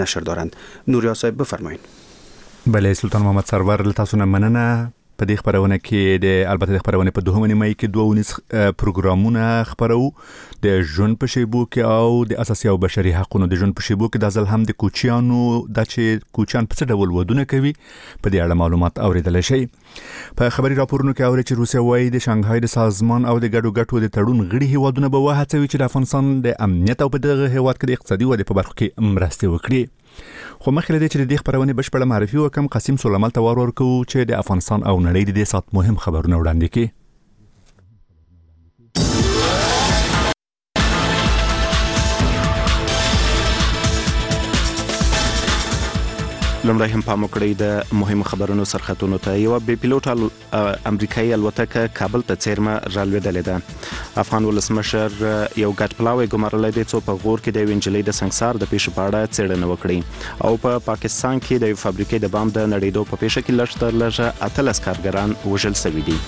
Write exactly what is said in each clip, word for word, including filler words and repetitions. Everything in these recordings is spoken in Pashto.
نشر دارند. نوریا صاحب بفرمایید. بله سلطان محمد سرور له تاسو نه مننه. په دې خبرونه کې د البته د خبرونه په دوهمه نیمه کې دوه ونیس پروګرامونه خبرو د ژوند په شیبو کې او د اساسي او بشري حقوقو د ژوند په شیبو کې د ځل هم د کوچیانو د چې کوچیان په څه ډول ودونه کوي په دې اړه معلومات اوریدل شي. په خبري راپورونو کې اوري چې روسیا وايي د شانګهای د سازمان او د ګډو ګټو د تړون غړي هیوادونه به وهڅوي چې د افغانستان د امنیت او په دغه هیواد کې د اقتصادي ودې په برخه کې مرسته وکړي. خو مخکې له دې چې د دې خبرونه بشپړه معرفي وکم، قاسم سلیمان ته ور ورکو چې د افغانستان او نړۍ د دې سات مهم خبرونه وړاندې کړي. لمړی هم پام وکړئ د مهمو خبرونو سرخطونو ته. یو بې پیلوټ امریکایي الوتکه کابل ته څیرمه رالوېدلې ده. افغان ولسمشر یو ګډ پلاوی ګمارلی دی څو په غور کې د یوې نجلۍ د سنګسار د پیښې په اړه څېړنه وکړي او په پاکستان کې د یو فابریکې د بام د نړېدو په پیښه کې لږ تر لږه اتلس کارګران وژل شوي دي.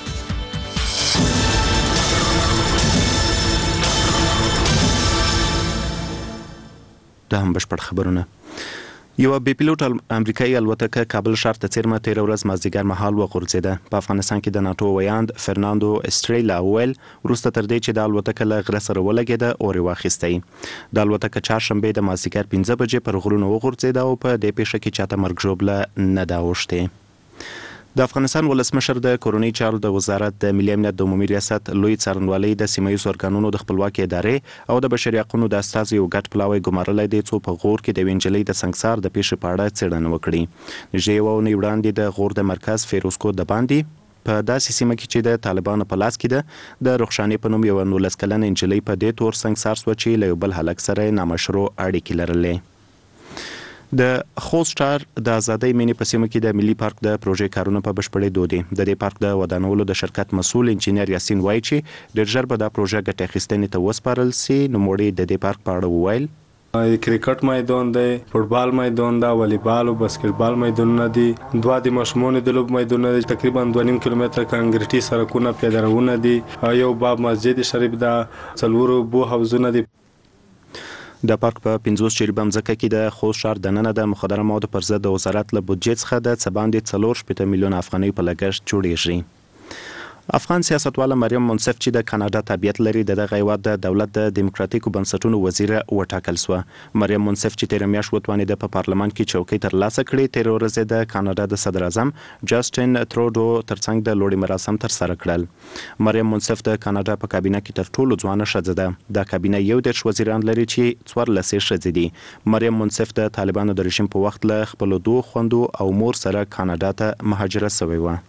دا هم بشپړ خبرونه. یو بې پیلوټ امریکایي الوتکه کابل ښار ته څیرمه تېره ورځ مازدیګر مهال وغورځېده. په افغانستان کې د ناټو ویاند فرناندو اسټریلا وویل وروسته تر دې چې د الوتکه له غره سره ولګېده اور یې واخیستی. د الوتکه چهارشنبې د مازدیګر پنځه بجې پر غرونو وغورځېده او په دې پیښه کې چاته مرګ ژوبله نه ده اوښتې. د افغانستان ولسمشر د کورنۍ چارو د وزارت د ملي امنیت د عمومي ریاست لوی څارنوالۍ د سیمه ییزو ارګانونو د خپلواکۍ ادارې او د بشري حقوقو د استازو یو ګډ پلاوی ګمارلی دی څو په غور کې د یوې نجلۍ د سنګسار د پیښې په اړه څېړنه وکړي. نږدې یوه اونۍ وړاندې د غور د مرکز فیروزکو د باندې په داسې سیمه کې چې د طالبانو په لاس کې ده د رخشانې په نوم یوه نولس کلنه نجلۍ په دې تور سنګسار شوه چې له یو بل هلک سره نامشروع اړیکې لرلې. د خوست ښار د ازادۍ مینې په سیمه کې د ملي پارک د پروژې کارونه په بشپړېدو دي. د دې پارک د ودانولو د شرکت مسؤل انجینر یاسین وایي چې ډېر ژر به دا پروژه ګټې اخیستنې ته وسپارل سي. نوموړي د دې پارک په اړه وویل کرکټ میدان دی، فوټبال میدان دی، والیبال او باسکټبال میدانونه دي، دوه د ماشومانو د لوب میدانونه دي، تقریبا دوه نیم کیلومتره کانکریټي سړکونه پیاده روونه دي، یو باب مسجد شریف ده، څلور اوبو حوضونه دي. د پارک په پنځوس جریبه مځکه کې د خوست ښار دننه د مخدره موادو پر ضد د وزارت له بودجې څخه د څه باندې څلور شپېته میلیونه افغانۍ په لګښت جوړیږي. افغان سیاستواله مریم منصف چې د کاناډا تابعیت لري د دغه هیواد د دولت د دیموکراتیکو بنسټونو وزیره وټاکل شوه. مریم منصف چې تېره میاشت وتوانېده په پارلمان کې چوکۍ ترلاسه کړي، تېره ورځ د کاناډا د صدر اعظم جسټین ترودو ترڅنګ د لوړې مراسم ترسره کړل. مریم منصف د کاناډا په کابینه کې تر ټولو ځوانه ښځه ده. دا کابینه یو دېرش وزیران لري چې څوارلس یې ښځې دي. مریم منصف د طالبانو د رژیم په وخت له خپلو دوو خویندو او مور سره کاناډا ته مهاجره شوې وه.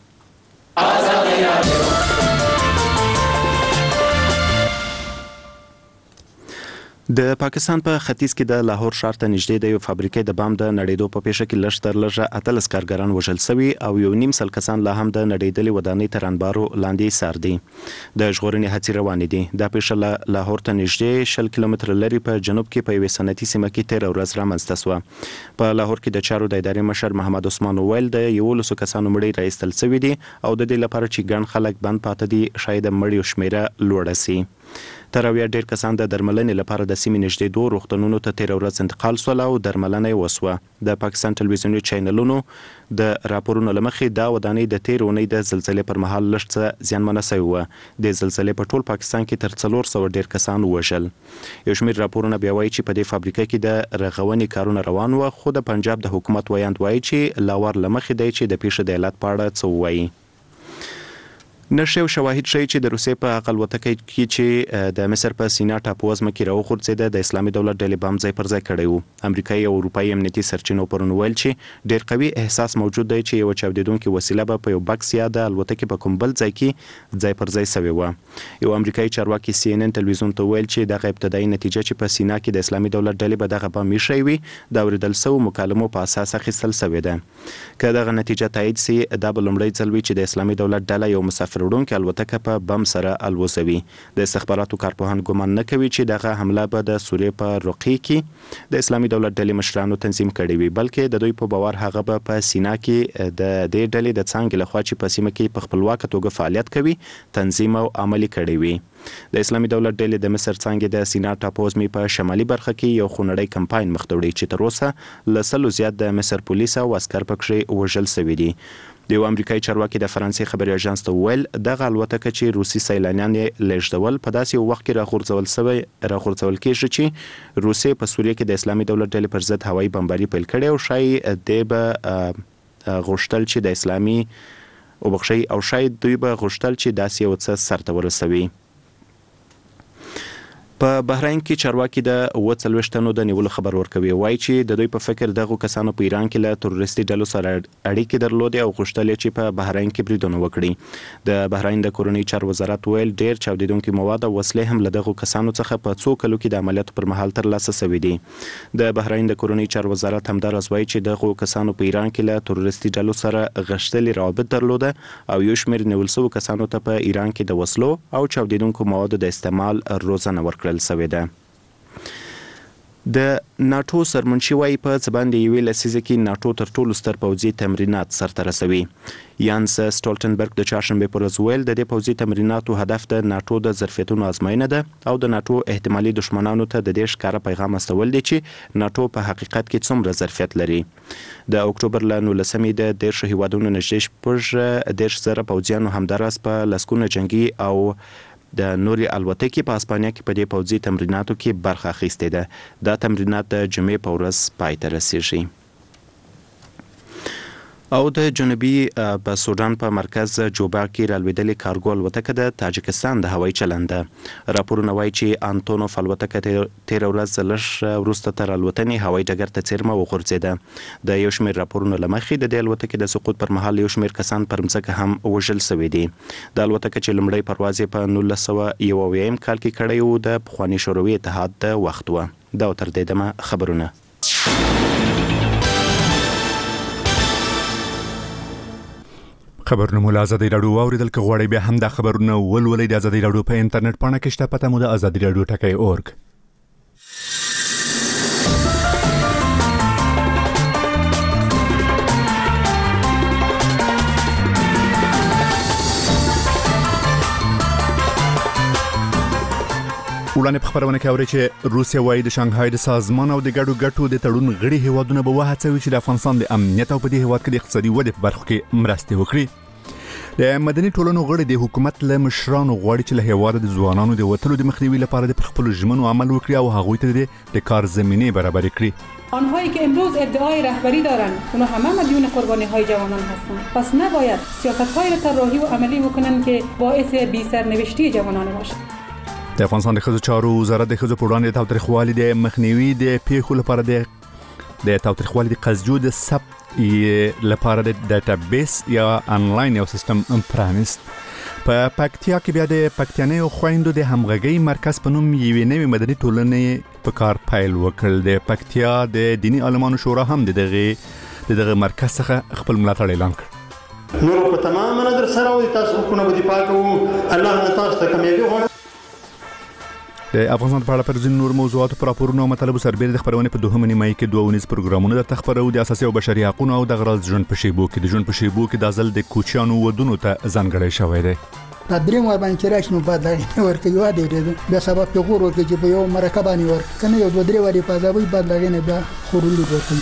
د پاکستان په ختیځ کې د لاهور ښار ته نږدې د یو فابریکې د بام د نړېدو په پیښه کې لږ تر لږه اتلس کارګران وژل شوي او یو نیم سل کسان لا هم د نړېدلې ودانۍ تر انبارو لاندې ایسار دي. د ژغورنې هڅې روانې دي. دا پیښه له لاهور ته نږدې شل کیلومتره لرې په جنوب کې په یوې صنعتي سیمه کې تېره ورځ رامنځته شوه. په لاهور کې د چارو د ادارې مشر محمد عثمان وویل د یولسو کسانو مړي راایستل شوي دي او د دې لپاره چې ګڼ خلک بند پاته دي شاید مړیو شمیره لوړه سي. تر اویا ډیر کسان د درملنې لپاره د سیمې نږدې دوه روغتونونو ته تېره ورځ انتقال شول او درملنه یې وسوه. د پاکستان ټلویزیوني چینلونو د راپورونو له مخې دا ودانۍ د تېرې اونۍ د زلزلې پر مهال لږ څه زیانمنه شوې وه. د زلزلې په ټول پاکستان کې تر څلور سوه ډیر کسان ووژل. یو شمېر راپورونه بیا وایي چې په دې فابریکه کې د رغونې کارونه روان وه، خو د پنجاب د حکومت ویاند وایي چې لاور له مخې دی چې د پیښې د علت په اړه څه ووایي. نشي او شواهد ښیي چې د روسیې په هغه الوتکه کې چې د مصر په سینا ټاپو وزمه کې راوغورځېده د اسلامي دولت ډلې بم ځای پر ځای کړی و. امریکایي او اروپایي امنیتي سرچینو پرون ویل چې ډېر قوي احساس موجود دی چې یوه چاودېدونکې وسیله به په یو بکس یا د الوتکې په کوم بل ځای کې ځای پر ځای سوې وه. یو امریکایي چارواکي سی ان ان تلویزیون ته ویل چې دغه ابتدایي نتیجه چې په سینا کې د اسلامي دولت ډلې به دغه بم ایښی وي د اورېدل شوو مکالمو په اساس اخیستل شوې ده. که دغه نتیجه تایید سي دا به لومړی ځل وي چې د اسلامي دولت ډله یو مسافر وړونکې الوتکه په بم سره الوزوي. د استخباراتو کارپوهان ګمان نه کوي چې دغه حمله به د سوریې په رقي کې د اسلامي دولت ډلې مشرانو تنظیم کړې وي، بلکې د دوی په باور هغه به په سینا کې د دې ډلې د څانګې لخوا چې په سیمه کې په خپلواکه توګه فعالیت کوي تنظیم او عملي کړی وي. د اسلامي دولت ډلې د مصر څنګه د سینا ټاپوزمي په شمالي برخه کې یو خونړی کمپاین مخ ته وړي چې تر اوسه له سلو زیات د مصر پولیس او عسكر پکې وژل شوي دي. د امریکایي چارواکي د فرانسې خبري اژانس ته ویل دغه الوتکه چې روسي سیلانیان یې لیږدول په داسې وخت کې راغورځول شوی راغورځول کېږي چې روسي په سوریه کې د اسلامي دولت ډلې پر ضد هوایي بمباري پیل کړي او شاید د به غوښتل چې د اسلامي او بخشي او شاید دوی به غوښتل چې داسې یو څه سرته ورسوي. په بحرین کې چارواکي د اووه څلوېښت تنو د نیولو خبر ورکوي. وایي چې د دوی په فکر دغه کسانو په ایران کې له تروریستي ډلو سره اړیکې درلودې او غوښتل چې په بحرین کې بریدونه وکړي. د بحرین د کورنۍ چارو وزارت ویل ډېر چاودیدونکي مواد او وسلې هم له دغه کسانو څخه په څو کلو کې د عملیاتو پر مهال ترلاسه شوي دي. د بحرین د کورنۍ چارو وزارت همداراز وایي چې دغه کسانو په ایران کې له تروریستي ډلو سره غښتلي روابط درلوده او یو شمېر نیول شوو کسانو ته په ایران کې د وسلو او چاودیدونکو موادو د استعمال روزنه ورکړل شوې ده. د ناتو سرمنشي وايي په څباندې یوې لسیزه کې ناتو تر ټولو ستر پوځي تمرینات سرته رسوي. یانس سټولټنبرګ د چهارشنبه پر ورځ ویل د دې پوځي تمریناتو هدف د ناتو د ظرفیتونو ازموینه ده او د ناتو احتمالي دښمنانو ته د دې ښکاره پیغام استول دي چې ناتو په حقیقت کې څومره ظرفیت لري. د اکتوبر له نولسمې د دیرشو هیوادونو نږدې شپږ دېرش زره پوځیانو همداراز په لسګونه جنگي او د نوري الوتکې په اسپانیا کې په دې پوځي تمریناتو کې برخه اخیستې ده. دا تمرینات د جمعې په ورځ پای ته رسیږي. او د جنوبي په سودان په مرکز جوبا کې رالوېدلې کارګو الوتکه د تاجکستان د هوایي چلند ده. راپورونه وایي چې انټونوف الوتکه تېره ورځ لږ وروسته تر الوتنې هوایي ډګر ته څیرمه وغورځېده. د یو شمېر راپورونو له مخې د دې الوتکې د سقوط پر مهال یو شمېر کسان پر مځکه هم وژل شوي دي. د الوتکه چې لومړی پرواز یې په نولس سوه یو اویایم کال کې کړی و د پخواني شوروي اتحاد د وخت و. دا تر دې دمه خبرونه. خبرونه مو له ازادي راډیو واوریدل که غواړئ بیا هم دا خبرونه ولولئ د ازادي راډیو په انټرنیټ پاڼه کې شته پته مو د ازادي راډیو ټکی اورګ. وړاندې په خبرونه کې اوري چې روسیا وايي د شانګهای د سازمان او د ګډو ګټو د تړون غړي هیوادونه به وهڅوي چې د افغانستان د امنیت او په دې هیواد کې د اقتصادي ودې په برخو کې مرستې وکړي. د مدني ټولنو غړي د حکومت له مشرانو غواړي چې له هیواده د ځوانانو د وتلو د مخنیوي لپاره د خپلو ژمنو عمل وکړي او هغوی ته د کار زمینه برابر کړي. آنهایی که امروز ادعای رهبری دارند اونا همه مدیون قربانی های جوانان هستند. پس نباید سیاست های را طراحی و عملی بکنند که باعث بی سرنوشتی جوانان باشد. د افغانستان د ښځو چارو وزارت د ښځو په وړاندې د تاوتریخوالي د مخنیوي د پیښو لپاره د د تاوتریخوالي د قضیو د ثبت لپاره د ډیټابیس یا انلاین یو سیستم پرانیست. په پکتیا کې بیا د پکتیانیو خویندو د همغږي مرکز په نوم یوې نوې مدني ټولنې په کار پیل وکړ. د پکتیا د دینی عالمانو شورا هم د دغه د دغه مرکز څخه خپل ملاتړ اعلان کړ. نور په تمام نظر سره او تاسو حکومت په دفاع کوو الله نه تاسو ته کامیابی غواړم. د افغانستان په اړه پر ځینو نور موضوعاتو پر راپورونو او مطالبو سربېره د خبرونې په دوهمه نیمایي کې دوه ونیز پروګرامونه درته خبرو. د اساسي او بشري حقوقو او د غرض ژوند په شیبو کې د ژوند په شیبو کې د ځل د کوچیانو ودونو ته ځانګړی شوی دی. دا دریم ور باندې راشي نو بعد لغې ورکوي واده دې بیا سبب په غور ورکوي چې په یو مرکه باندې ور کنه یو دوه درې وری په ځابوي بعد لغې نه بیا خورولو ورکوي.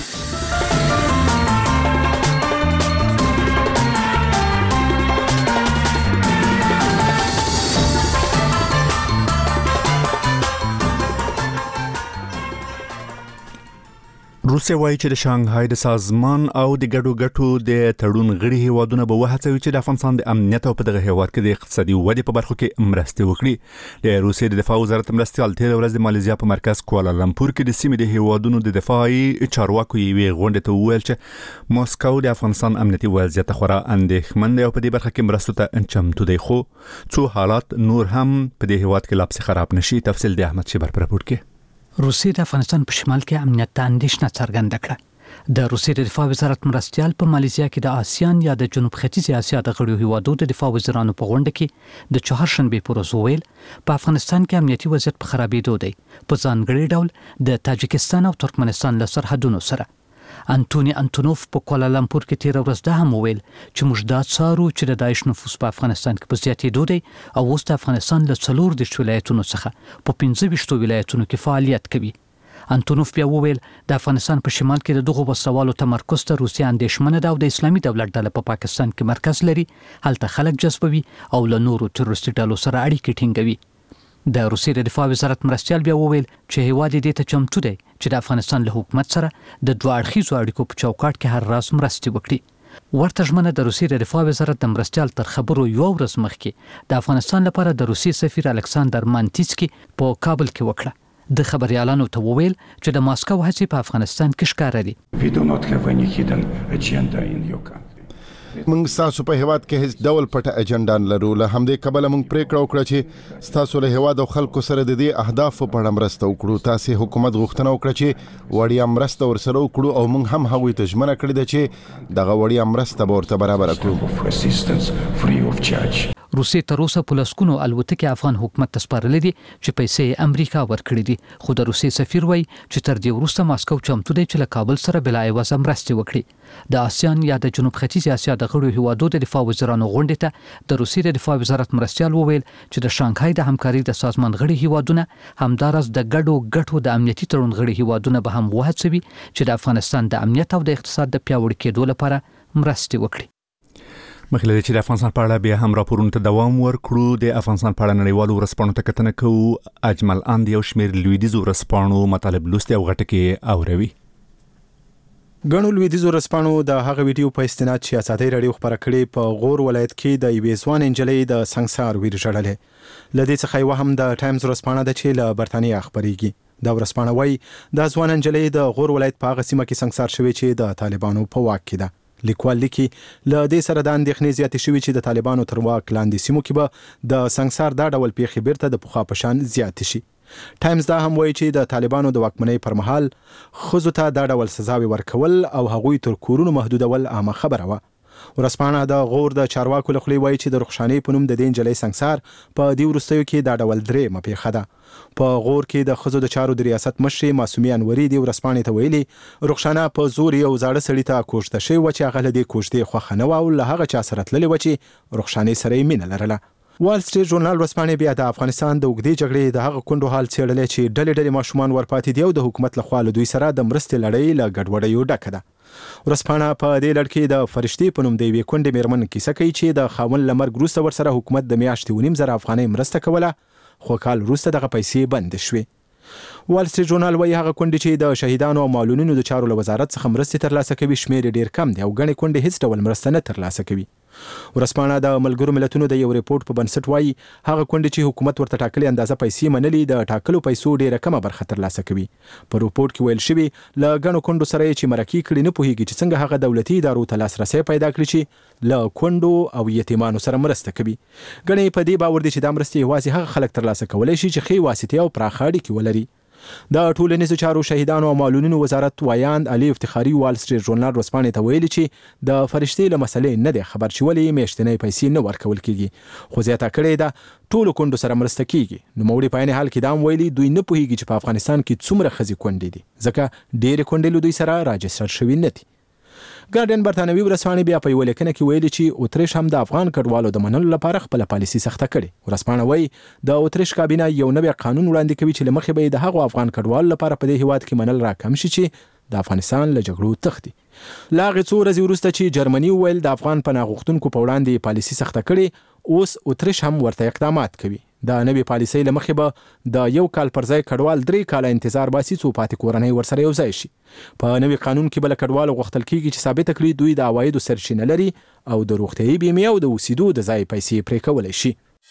روسیا وایي چې د شانګهای د سازمان او د ګډو ګټو د تړون غړي هیوادونه به وهڅوي چې د افغانستان د امنیت او په دغه هیواد کې د اقتصادي ودې په برخو کې مرستې وکړي. د روسیې د دفاع وزارت مرستیال تېره ورځ د مالیزیا په مرکز کوالالمپور کې د سیمې د هیوادونو د دفاعي چارواکو یوې غونډې ته وویل چې موسکو د افغانستان امنیتي وضعیت خورا اندېښمن دی او په دې برخه کې مرستو ته چمتو دی، خو څو حالات نور هم په دې هیواد کې لا پسې خراب نشي. تفصیل د احمد شیبر پر راپور کې. روسیې د افغانستان په شمال کې امنیت ته اندېښنه څرګنده کړه. د روسیې د دفاع وزارت مرستیال په مالیزیا کې د آسیان یا د جنوب ختیځې اسیا د غړو هیوادو د دفاع وزیرانو په غونډه کې د چهارشنبه پر ورځ ویل په افغانستان کې امنیتي وضعیت په خرابېدو دی، په ځانګړي ډول د تاجکستان او ترکمنستان له سرحدونو سره. انټونی انټونوف په کوالالامپور کې تیر ورځ دا هم وویل چې موږ دا څارو چې د داعش نفوذ په افغانستان کې په زیاتېدو دی او اوس د افغانستان له څلور دېرش ولایتونو څخه په پنځه ویشتو ولایتونو کې فعالیت کوي. انټونوف بیا وویل د افغانستان په شمال کې د دغو وسلوالو تمرکز ته روسیه اندېښمنه ده او د اسلامي دولت ډله په پاکستان کې مرکز لري، هلته خلک جذبوي او له نورو تروریستي ډلو سره اړیکې ټینګوي. د روسیې د دفاع وزارت مرستیال بیا وویل چې هیواد یې دې ته چمتو دی چې د افغانستان له حکومت سره د دوه اړخیزو اړیکو په چوکاټ کې هر راز مرستې وکړي. ورته ژمنه د روسیې د دفاع وزارت د مرستیال تر خبرو یو ورځ مخکې د افغانستان لپاره د روسیې سفیر الکساندر مانتیسکي په کابل کې وکړه. د خبريالانو ته وویل چې د ماسکو هڅې په افغانستان کې ښکاره دي. موږ تاسو په هیواد کې هیڅ ډول پټه اجنډا نه لرو، له همدې کبله موږ پریکړه وکړه چې تاسو له هیواد او خلکو سره د دې اهدافو په اړه مرسته وکړو. تاسو حکومت غوښتنه وکړه چې وړیا مرسته ورسره وکړو او موږ هم هغوی ته ژمنه کړې ده چې دغه وړیا مرسته به ورته برابر کړو. روسیې تر اوسه په لسګونو الوتکې افغان حکومت ته سپارلې دي چې پیسې یې امریکا ورکړي دي، خو د روسیې سفیر وایي چې تر دې وروسته ماسکو چمتو دی چې له کابل سره بلا عوضه مرستې وکړي. د آسیان یا د جنوب ختیځ اسیا د غړو هیوادو د دفاع وزیرانو غونډې ته د روسیې د دفاع وزارت مرستیال وویل چې د شانګهای د همکارۍ د سازمان غړي هیوادونه همدارس د ګډو ګټو د امنیتي تړون غړي هیوادونه به هم وهڅوي چې د افغانستان د امنیت او د اقتصاد د پیاوړي کېدو لپاره مرستې وکړي. مخکې له چې د افغانستان په اړه بیا هم راپورونو ته دوام ورکړو، د افغانستان په اړه نړیوالو ورځپاڼو ته کتنه کوو. اجمل اند یو شمېر لویدیځو ورځپاڼو مطالب لوستي او غټه کې اوروي. ګڼو لویدیځو ورځپاڼو د هغه ویډیو په استناد چې ازادي راډیو خبره کړې په غور ولایت کې د یوې ځوان نجلۍ د سنگسار ویر ژړلې. له دې څخه یو هم د ټایمز ورځپاڼه ده چې له برتانیې خبرېږي. دا ورځپاڼه وایي د ځوان نجلۍ د غور ولایت په هغه سیمه کې سنگسار شوی چې د طالبانو په واک کې ده. لیکوال لیکي له دې سره د اندېښنې زیاتې شوي چې د طالبانو تر واک لاندې سیمو کې به د سنگسار دا ډول پیښې بیرته د پخوا په شان زیاتې شي. ټایمز دا هم وایي چې د طالبانو د واکمنۍ پر مهال ښځو ته دا ډول سزاوي ورکول او هغوی تر کورونو محدودول عامه خبره وه. ورځپاڼه د غور د چارواکو له خولې وایي چې د رخشانې په نوم د دې نجلۍ سنگسار په دې وروستیو کې دا ډول درېیمه پیښه ده. په غور کې د ښځو د چارو د ریاست مشرې معصومې انوري دې ورځپاڼې ته ویلي رخشانه په زور یو زاړه سړي ته کوژده شوې وه چې هغه له دې کوژدې خوښه نه وه او له هغه چا سره تللې وه چې رخشانې سره یې مینه لرله. وال سټریټ ژورنال ورځپاڼې بیا د افغانستان د اوږدې جګړې د هغه کونډو حال څېړلی چې ډلې ډلې ماشومان ورپاتې دي او د حکومت لخوا له دوی سره د مرستې لړۍ له ګډوډیو ډکه ده. ورځپاڼه په دې لړ کې د فرشتې په نوم د یوې کونډې مېرمن کیسه کوي چې د خاوند له مرګ وروسته ورسره حکومت د میاشتې ونیم زره افغانۍ مرسته کوله، خو کال وروسته دغه پیسې بندې شوې. وال سټریټ ژورنال وایي هغه کونډې چې د شهیدانو او معلولینو د چارو له وزارت څخه مرستې ترلاسه کوي شمېر ډېر کم دی او ګڼې کونډې هیڅ ډول مرسته نه ترلاسه کوي. ورځپاڼه د ملګرو ملتونو د یو ریپورت په بنسټ وایي هغه کونډې چې حکومت ورته ټاکلې اندازه پیسې منلي د ټاکلو پیسو ډېره کمه برخه ترلاسه کوي. په ریپورت کې ویل شوي له ګڼو کونډو سره چې مرکې کړي نه پوهیږي چې څنګه هغه دولتي ادارو ته لاسرسی پیدا کړي چې له کونډو او یتیمانو سره مرسته کوي. ګڼې په دې باور دي چې دا مرستې یوازې هغه خلک ترلاسه کولی شي چې ښې واسطې او پراخه اړیکې ولري. د ټولنیزو چارو شهیدانو او معلولینو وزارت وایاند علي افتخاري وال سټریټ ژورنال ورځپاڼې ته ویلي چې د فرشتې له مسلې نه دی خبر چې ولې میاشتنۍ پیسې نه ورکول کیږي، خو زیاته کړې ده ټولو کونډو سره مرسته کیږي. نوموړي په عین حال کې دا هم ویلي دوی نه پوهیږي چې په افغانستان کې څومره ښځې کونډې دي ځکه ډېرې کونډې له دوی سره راجستر شوي نه دي. ګارډین برتانوي ورځپاڼې بیا په یوه لیکنه کې ویلي چې اتریش هم د افغان کډوالو د منلو لپاره خپله پالیسي سخته کړې. ورځپاڼه وایي د اتریش کابینه یو نوی قانون وړاندې کوي چې له مخې به یې د هغو افغان کډوالو لپاره په دې هیواد کې منل راکم شي چې د افغانستان له جګړو تښتي. له هغې څو ورځې وروسته چې جرمني وویل د افغان پناه غوښتونکو په وړاندې پالیسي سخته کړې، اوس اتریش هم ورته اقدامات کوي. د نوې پالیسۍ له مخې به د یو کال پر ځای کډوال درې کاله انتظار باسي څو پاتې کورنۍ ورسره یو ځای شي. په نوي قانون کې به له کډوالو غوښتل کیږي چې ثابته کړي دوی د عوایدو سرچینه لري او د روغتیايي بیمې او د اوسېدو د ځای پیسې پرې کولی شي.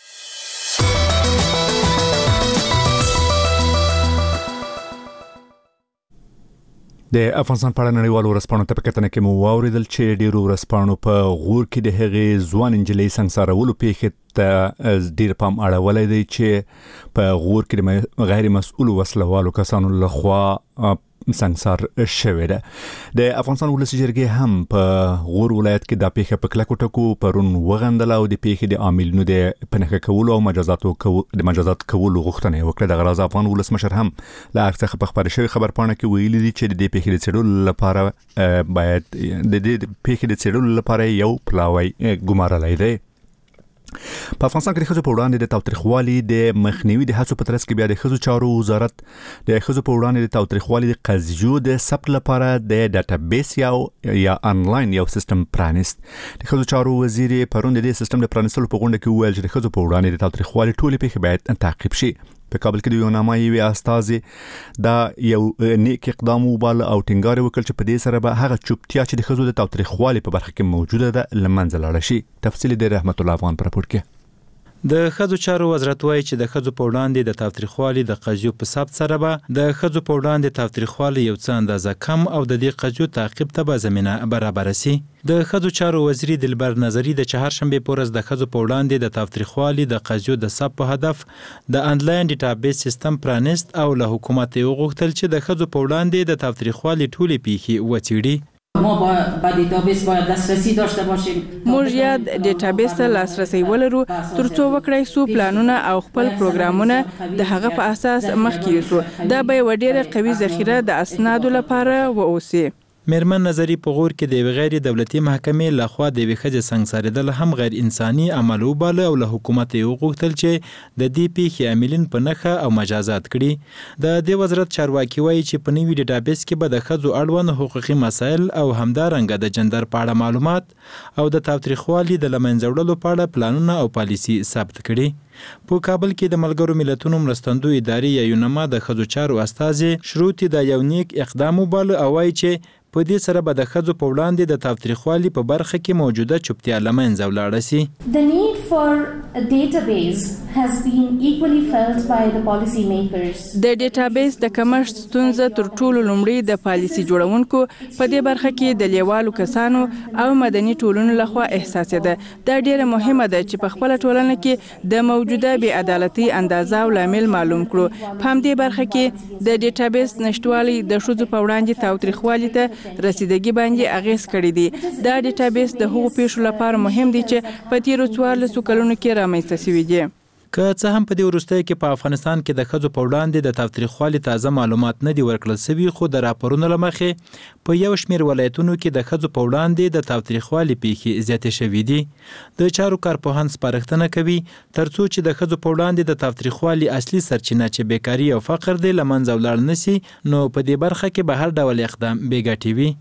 د افغانستان په اړه نړیوالو ورځپاڼو ته په کتنه کې مو واورېدل چې ډېرو ورځپاڼو په غور کې د هغې ځوان نجلۍ سنګسارولو پیښې ته ډېر پام اړولی دی چې په غور کې د غیر مسؤلو وسلوالو کسانو لخوا سنگسار شوې ده. د افغانستان ولسی جرګې هم په غور ولایت کې د پیښه په کلکو ټکو پرون وغندل او د پیښې د عاملینو د پنهکه کولو او مجازاتو د مجازات کولو غوښتنه وکړه. د غراز افغان ولسمشر هم لا ارڅخه په خبره شوی خبر پاڼه کې ویلي دي چې د پیښې د څېړلو لپاره باید د دې پیښې د څېړلو لپاره یو پلاوی ګمارلای دی. په افغانستان کې د ښځو په وړاندې د تاوتریخوالي د مخنیوي د هڅو په ترڅ کې بیا د ښځو چارو وزارت د ښځو په وړاندې د تاوتریخوالي د قضیو د ثبت لپاره د ډاټابیس یا یا انلاین یو سیستم پرانیست. د ښځو چارو وزیر پرون د دې سیستم د پرانیستلو په غونډه کې وویل چې د ښځو په وړاندې د تاوتریخوالي ټولې پیښې باید تعقیب شي. په کابل کې د یو نامه یوې استازي دا یو نیک اقدام وباله او ټینګار وکړ چې په دې سره به هغه چوپتیا چې د ښځو د تاوتریخوالي په برخه کې موجوده ده له منځه لاړه شي. تفصیل د رحمت الله افغان پر راپور کې. د ښځو چارو وزارت وایي چې د ښځو په وړاندې د تاوتریخوالي د قضیو په ثبت سره به د ښځو په وړاندې تاوتریخوالي یو څه اندازه کم او د دې قضیو تعقیب ته به زمینه برابر شي. د ښځو چارو وزیر دلبر نظری د چهارشنبه په ورځ د ښځو په وړاندې د تاوتریخوالي د قضیو د ثبت په هدف د انلاین ډیټابیس سیستم پرانیست او له حکومت یې وغوښتل چې د ښځو په وړاندې د تاوتریخوالي ټولې پیښې وڅېړي. ما با دیتابیس باید دسترسی داشته باشیم. موږ یا دیتابیس ته لاسرسی ولرو ترڅو وکړای سو پلانونه او خپل پروګرامونه د هغه په اساس مخکې یوسو. دا به یو ډیره قوي ذخیره د اسنادو لپاره واوسي. میرمن نظری په غور کې د غیر دولتي محکمې لخوا د وخت څنګهساریدل هم غیر انساني عمل وباله او له حکومت یې وغوښتل چې د دې پیښې عاملین په نخښه او مجازات کړي. د دې وزارت چارواکي وایي چې په نوي ډیټابیس کې به د ښځو اړوند حقوقي مسایل او همدارنګه د جندر په اړه معلومات او د تاوتریخوالي د لمنځه وړلو په اړه پلانونه او پالیسي ثبت کړي. په کابل کې د ملګرو ملتونو مرستندوی ادارې یا یونما د ښځو چارو استازي شروط د یو نیک اقدام وباله او وایي چې په دې سره به د ښځو په وړاندې د تاوتریخوالي په برخه کې موجوده چوپتیا له منځه ولاړه شي. The need for a database has been equally felt by the policy makers. د ډیټابیس د کمښت ستونزه تر ټولو لومړی د پالیسي جوړونکو په دې برخه کې د لیوالو کسانو او مدني ټولنو لخوا احساسېده. دا ډیره مهمه ده چې په خپل ټولنه کې د موجوده بې عدالتۍ اندازه او لامل معلوم کړو. په همدې برخه کې د ډیټابیس نشټوالي د ښځو په وړاندې تاوتریخوالي ته رسیدګي باندې اغیز کړی دی. دا ډیټابیس د هغو پیښو لپاره مهم دی چې په تیرو څوارلسو کلونو کې رامنځته شوي دي. که څه هم په دې وروستیو کې په افغانستان کې د ښځو په وړاندې د تاوتریخوالي تازه معلومات نه دي ورکړل شوي، خو د راپورونو له مخې په یو شمېر ولایتونو کې د ښځو په وړاندې د تاوتریخوالي پیښې زیاتې شوي دي. د چارو کارپوهان سپارښتنه کوي ترڅو چې د ښځو په وړاندې د تاوتریخوالي اصلي سرچینه چې بیکاري او فقر دی له منځه ولاړ نه سي، نو په دې برخه کې به هر ډول اقدام بې ګټې وي.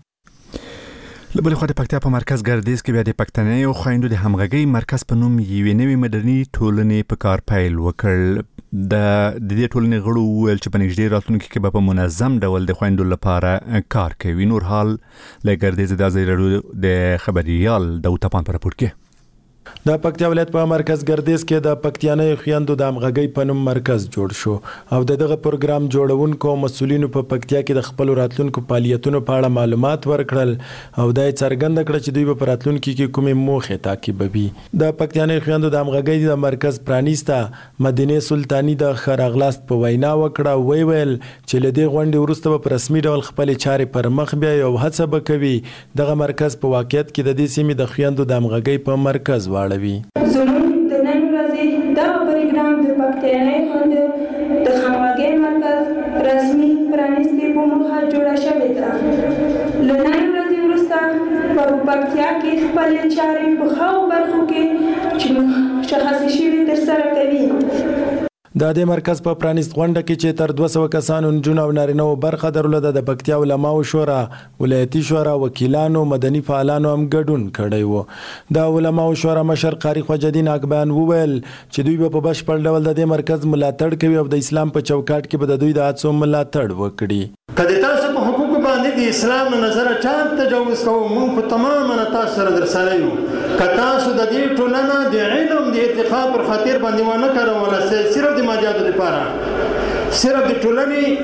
له بلې خوا د پکتیا په مرکز ګردیز کې بیا د پښتني او خویندو د همغږۍ مرکز په نوم یوې نوې مدرني ټولنې په کار پیل وکړ. د دې ټولنې غړو وویل چې په نږدې راتلونکي کې به په منظم ډول د خویندو لپاره کار کوي. نور حال له ګردیز د ازادي راډیو د خبريال د اوتپان پر راپور کې. د پکتیا ولایت په مرکز ګردیز کې د پکتیانۍ خویندو د همغږۍ په نوم مرکز جوړ شو او د دغه پروګرام جوړونکو او مسولینو په پکتیا کې د خپل راتلونکو فعالیتونو په اړه معلومات ورکړل او دا څرګنده کړه چې دوی په راتلونکي کې کومې موخې تعقیبوي. د پکتیانۍ خویندو د همغږۍ د مرکز پرانیسته مدینه سلطانی د خراغلاست په وینا وکړه، وی ویل چې له دې غونډې وروسته په رسمي ډول خپل چارې پر مخ بیا یو هڅه به کوي. دغه مرکز په واقعیت کې د دې سیمې د خویندو د همغږۍ په مرکز واړوي. زموږ د نن ورځې دغه پروګرام د پکتیانۍ خویندو د همغږۍ مرکز رسمي پرانیستې په موخه جوړه شوې ده. له نن ورځې وروسته په پکتیا کې خپلې چارې په هغو برخو کې چې مشخصې شوي ترسره کوي. د دې مرکز په پرانیست غونډه کې چې تر دوه سوه کسانو نجونو او نارینه‌و برخه درلوده، د پکتیا علماو شورا، ولایتي شورا، وکیلانو، مدني فعالانو هم ګډون کړی و. د علماو شورا مشر قاری خواجه‌الدین اکبیان وویل چې دوی به په بشپړ ډول د دې مرکز ملاتړ کوي او د اسلام په چوکاټ کې به د دوی د هڅو ملاتړ وکړي. که د تاسو په حقوقو باندې د اسلام نه نظره چا تجاوز کوو، موږ په تماما تاسو سره درسره یو. که تاسو د دې ټولنه د علم د ارتقا پر خاطر باندې ونه کاروله، صرف د مادیاتو لپاره، صرف د ټولنې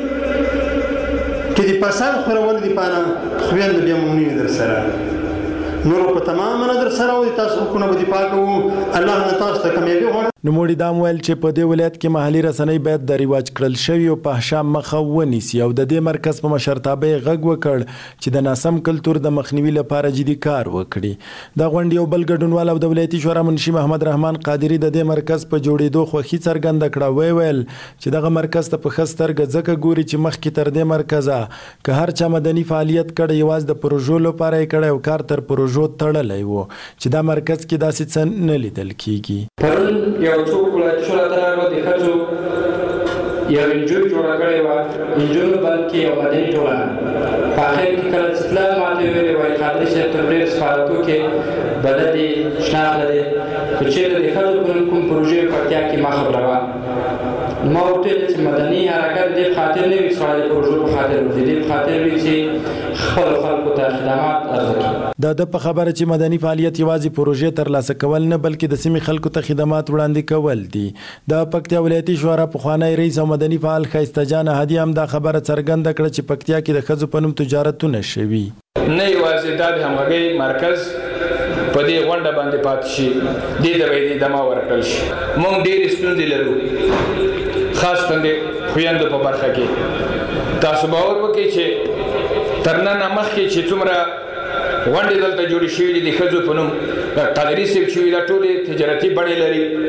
کې د فساد خپرولو لپاره، خویندو بیا موږ نه یو درسره، نور په تماما درسره او د تاسو حقونه به دفاع کوو. الله نه تاسو ته کامیابي غواړم. نوموړي دا ویل چې په دې ولایت کې محلي رسنۍ باید د رواج کړل شوی او فحشا مخه ونیسي او د دې مرکز په مشرتابه غږ وکړ چې د ناسم کلتور د مخنیوي لپاره جدي کار وکړي د غونډې یو بل ګډونوال او د ولایتي شورا منشي محمد رحمان قادری د دې مرکز په جوړېدو خوښي څرګنده کړه وی ویل چې دغه مرکز ته په خسترګه ځکه ګوري چې مخکې تر دې مرکزه که هر چا مدني فعالیت کړی یوازې د پروژو لپاره یې کړی او کار تر پروژو تړلی و چې دا مرکز کې داسې څه نه لیدل کیږي. یو څوک ولایتي شورا ته راغلو د ښځو یو انجوی جوړه کړې وه انجوی بلکې یو مدني ټولنه په اخر کې کله چې تله ماته یې ویلې وایي قادري صاحب تر ډېر سفارتو کې بلد دي شناخت لري که چېرته د ښځو په کوم پروژې په اړتیا کې ما خبره وه ما ورته ویل چې مدني حرکت دې په خاطر نه وي سړی د پروژو په خاطر وځي دې په خاطر وي چې خپلو خلکو ته خدمات عرضه کړي. د ده په خبره چې مدني فعالیت یوازې پروژې ترلاسه کول نه بلکې د سیمې خلکو ته خدمات وړاندې کول دي. د پکتیا ولایتي شورا پخوانی رئیس او مدني فعال ښایسته جان هدي هم دا خبره څرګنده کړه چې پکتیا کې د ښځو په نوم تجارتونه شوي. نه یوازې دا د همغږۍ مرکز په دې غونډه باندې پاتې شي دې ته به یې دمه ورکړل شي. موږ ډېرې ستونزې لرو خاص تندې خویندو په برخه کې. تاسو باور وکړئ چې تر ننه مخکې چې څومره غونډې دلته جوړې شوي دي د ښځو په نوم قادري صاحب شوي دا ټولې تجارتي بڼې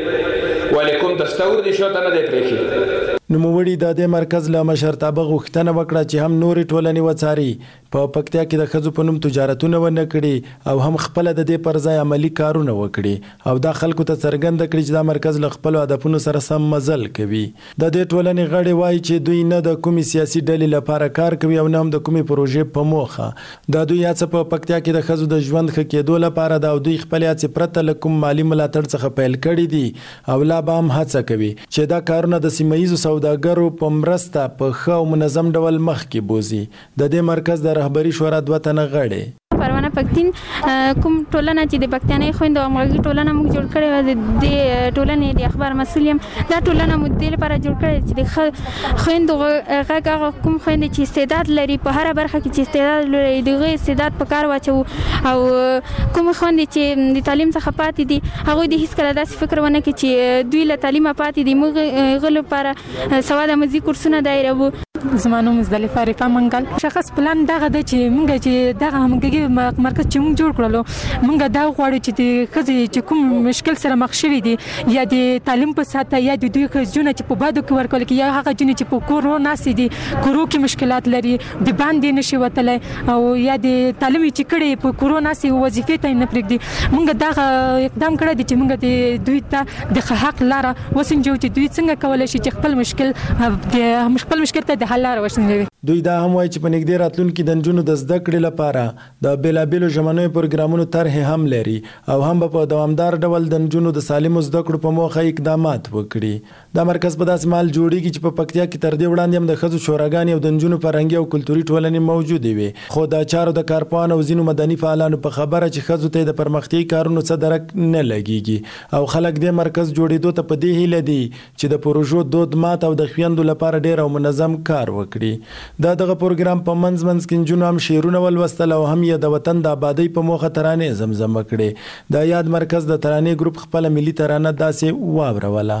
لري ولې کوم دستور دې شاته نه دی پرېښي. نوموړي د دې مرکز له مشرتابه غوښتنه وکړه چې هم نورې ټولنې وڅاري په پکتیا کې د ښځو په نوم تجارتونه ونه کړي او هم خپله د دې پر ځای عملي کارونه وکړي او دا خلکو ته څرګنده کړي چې دا مرکز له خپلو هدفونو سره سم مزل کوي. د دې ټولنې غړي وایي چې دوی نه د کومې سیاسي ډلې لپاره کار کوي او نه هم د کومې پروژې په موخه. دا دوی هڅه په پکتیا کې د ښځو د ژوند ښه کېدو لپاره ده او دوی خپلې هڅې پرته له کوم مالي ملاتړ څخه پیل کړي دي او لا به هم هڅه کوي چې دا کارونه د سیمه ییزو سوداګرو په مرسته په ښه او منظم ډول مخکې بوزي. د دې مرکز د رهبري شورا دوه تنه غړي پروانه پښتين کوم ټولنه چې د پښتنې خويندو او مغلي ټولنه موږ جوړ کړې و د ټولنې د اخبار مسؤل یم دا ټولنه مو د لپاره جوړ کړې چې د خويندو هغه کوم خويندې چې استعداد لري په هر برخه کې چې استعداد لري دغه استعداد په کار واچو او کوم خويندې چې د تعلیم څخه پاتې دي هغه د هیڅ کله داسې فکر ونه کوي چې دوی له تعلیمه پاتې دي موږ غل لپاره سواد مزي کورسونه دایره زمانو مزدلفه رفا منګل شخص پلان دغه د چې مونږ چې دغه همغږي مرکز چې مونږ جوړ کړلو مونږ دا غواړو چې د ښځې چې کوم مشکل سره مخ شوي دي یا د تعلیم په ساته یا د دوی ښځونه چې په بادو کې ورکول کې یا هغه جنې چې په کورو ناسې دي کورو کې مشکلات لري د باندې نشي وتلی او یا د تعلیم چې کړي په کورو ناسې وظیفې ته نه پرېږدي مونږ دغه اقدام کړی دی چې مونږ د دوی ته د حق لاره وسنجو چې دوی څنګه کولی شي چې خپل مشکل د خپل مشکل ته د حل لاره وسنجوي. دوی دا هم وایي چې په نږدې راتلونکي د نجونو د زده کړې لپاره د بېلابېلو ژمنیو پروګرامونو طرحې هم لري او هم به په دوامدار ډول د نجونو د سالمو زده کړو په موخه اقدامات وکړي. دا مرکز په داسې مهال جوړیږي چې په پکتیا کې تر دې وړاندې هم د ښځو شوراګانې او د نجونو فرهنګي او کلتوري ټولنې موجودې وي خو د چارو د کارپوهانو او ځینو مدني فعالانو په خبره چې ښځو ته د پرمختیایي کارونو څه درک نه لګیږي او خلک دې مرکز جوړېدو ته په دې هیله دي چې د پروژو دود مات او د خویندو لپاره ډېر او منظم کار وکړي. دا دغه پروګرام په منځ منځ کې نجونو هم شعرونه ولوستل او هم یې د وطن د آبادۍ په موخه ترانې زمزمه کړې. د یاد مرکز د ترانې ګروپ خپله ملي ترانه داسې واوروله.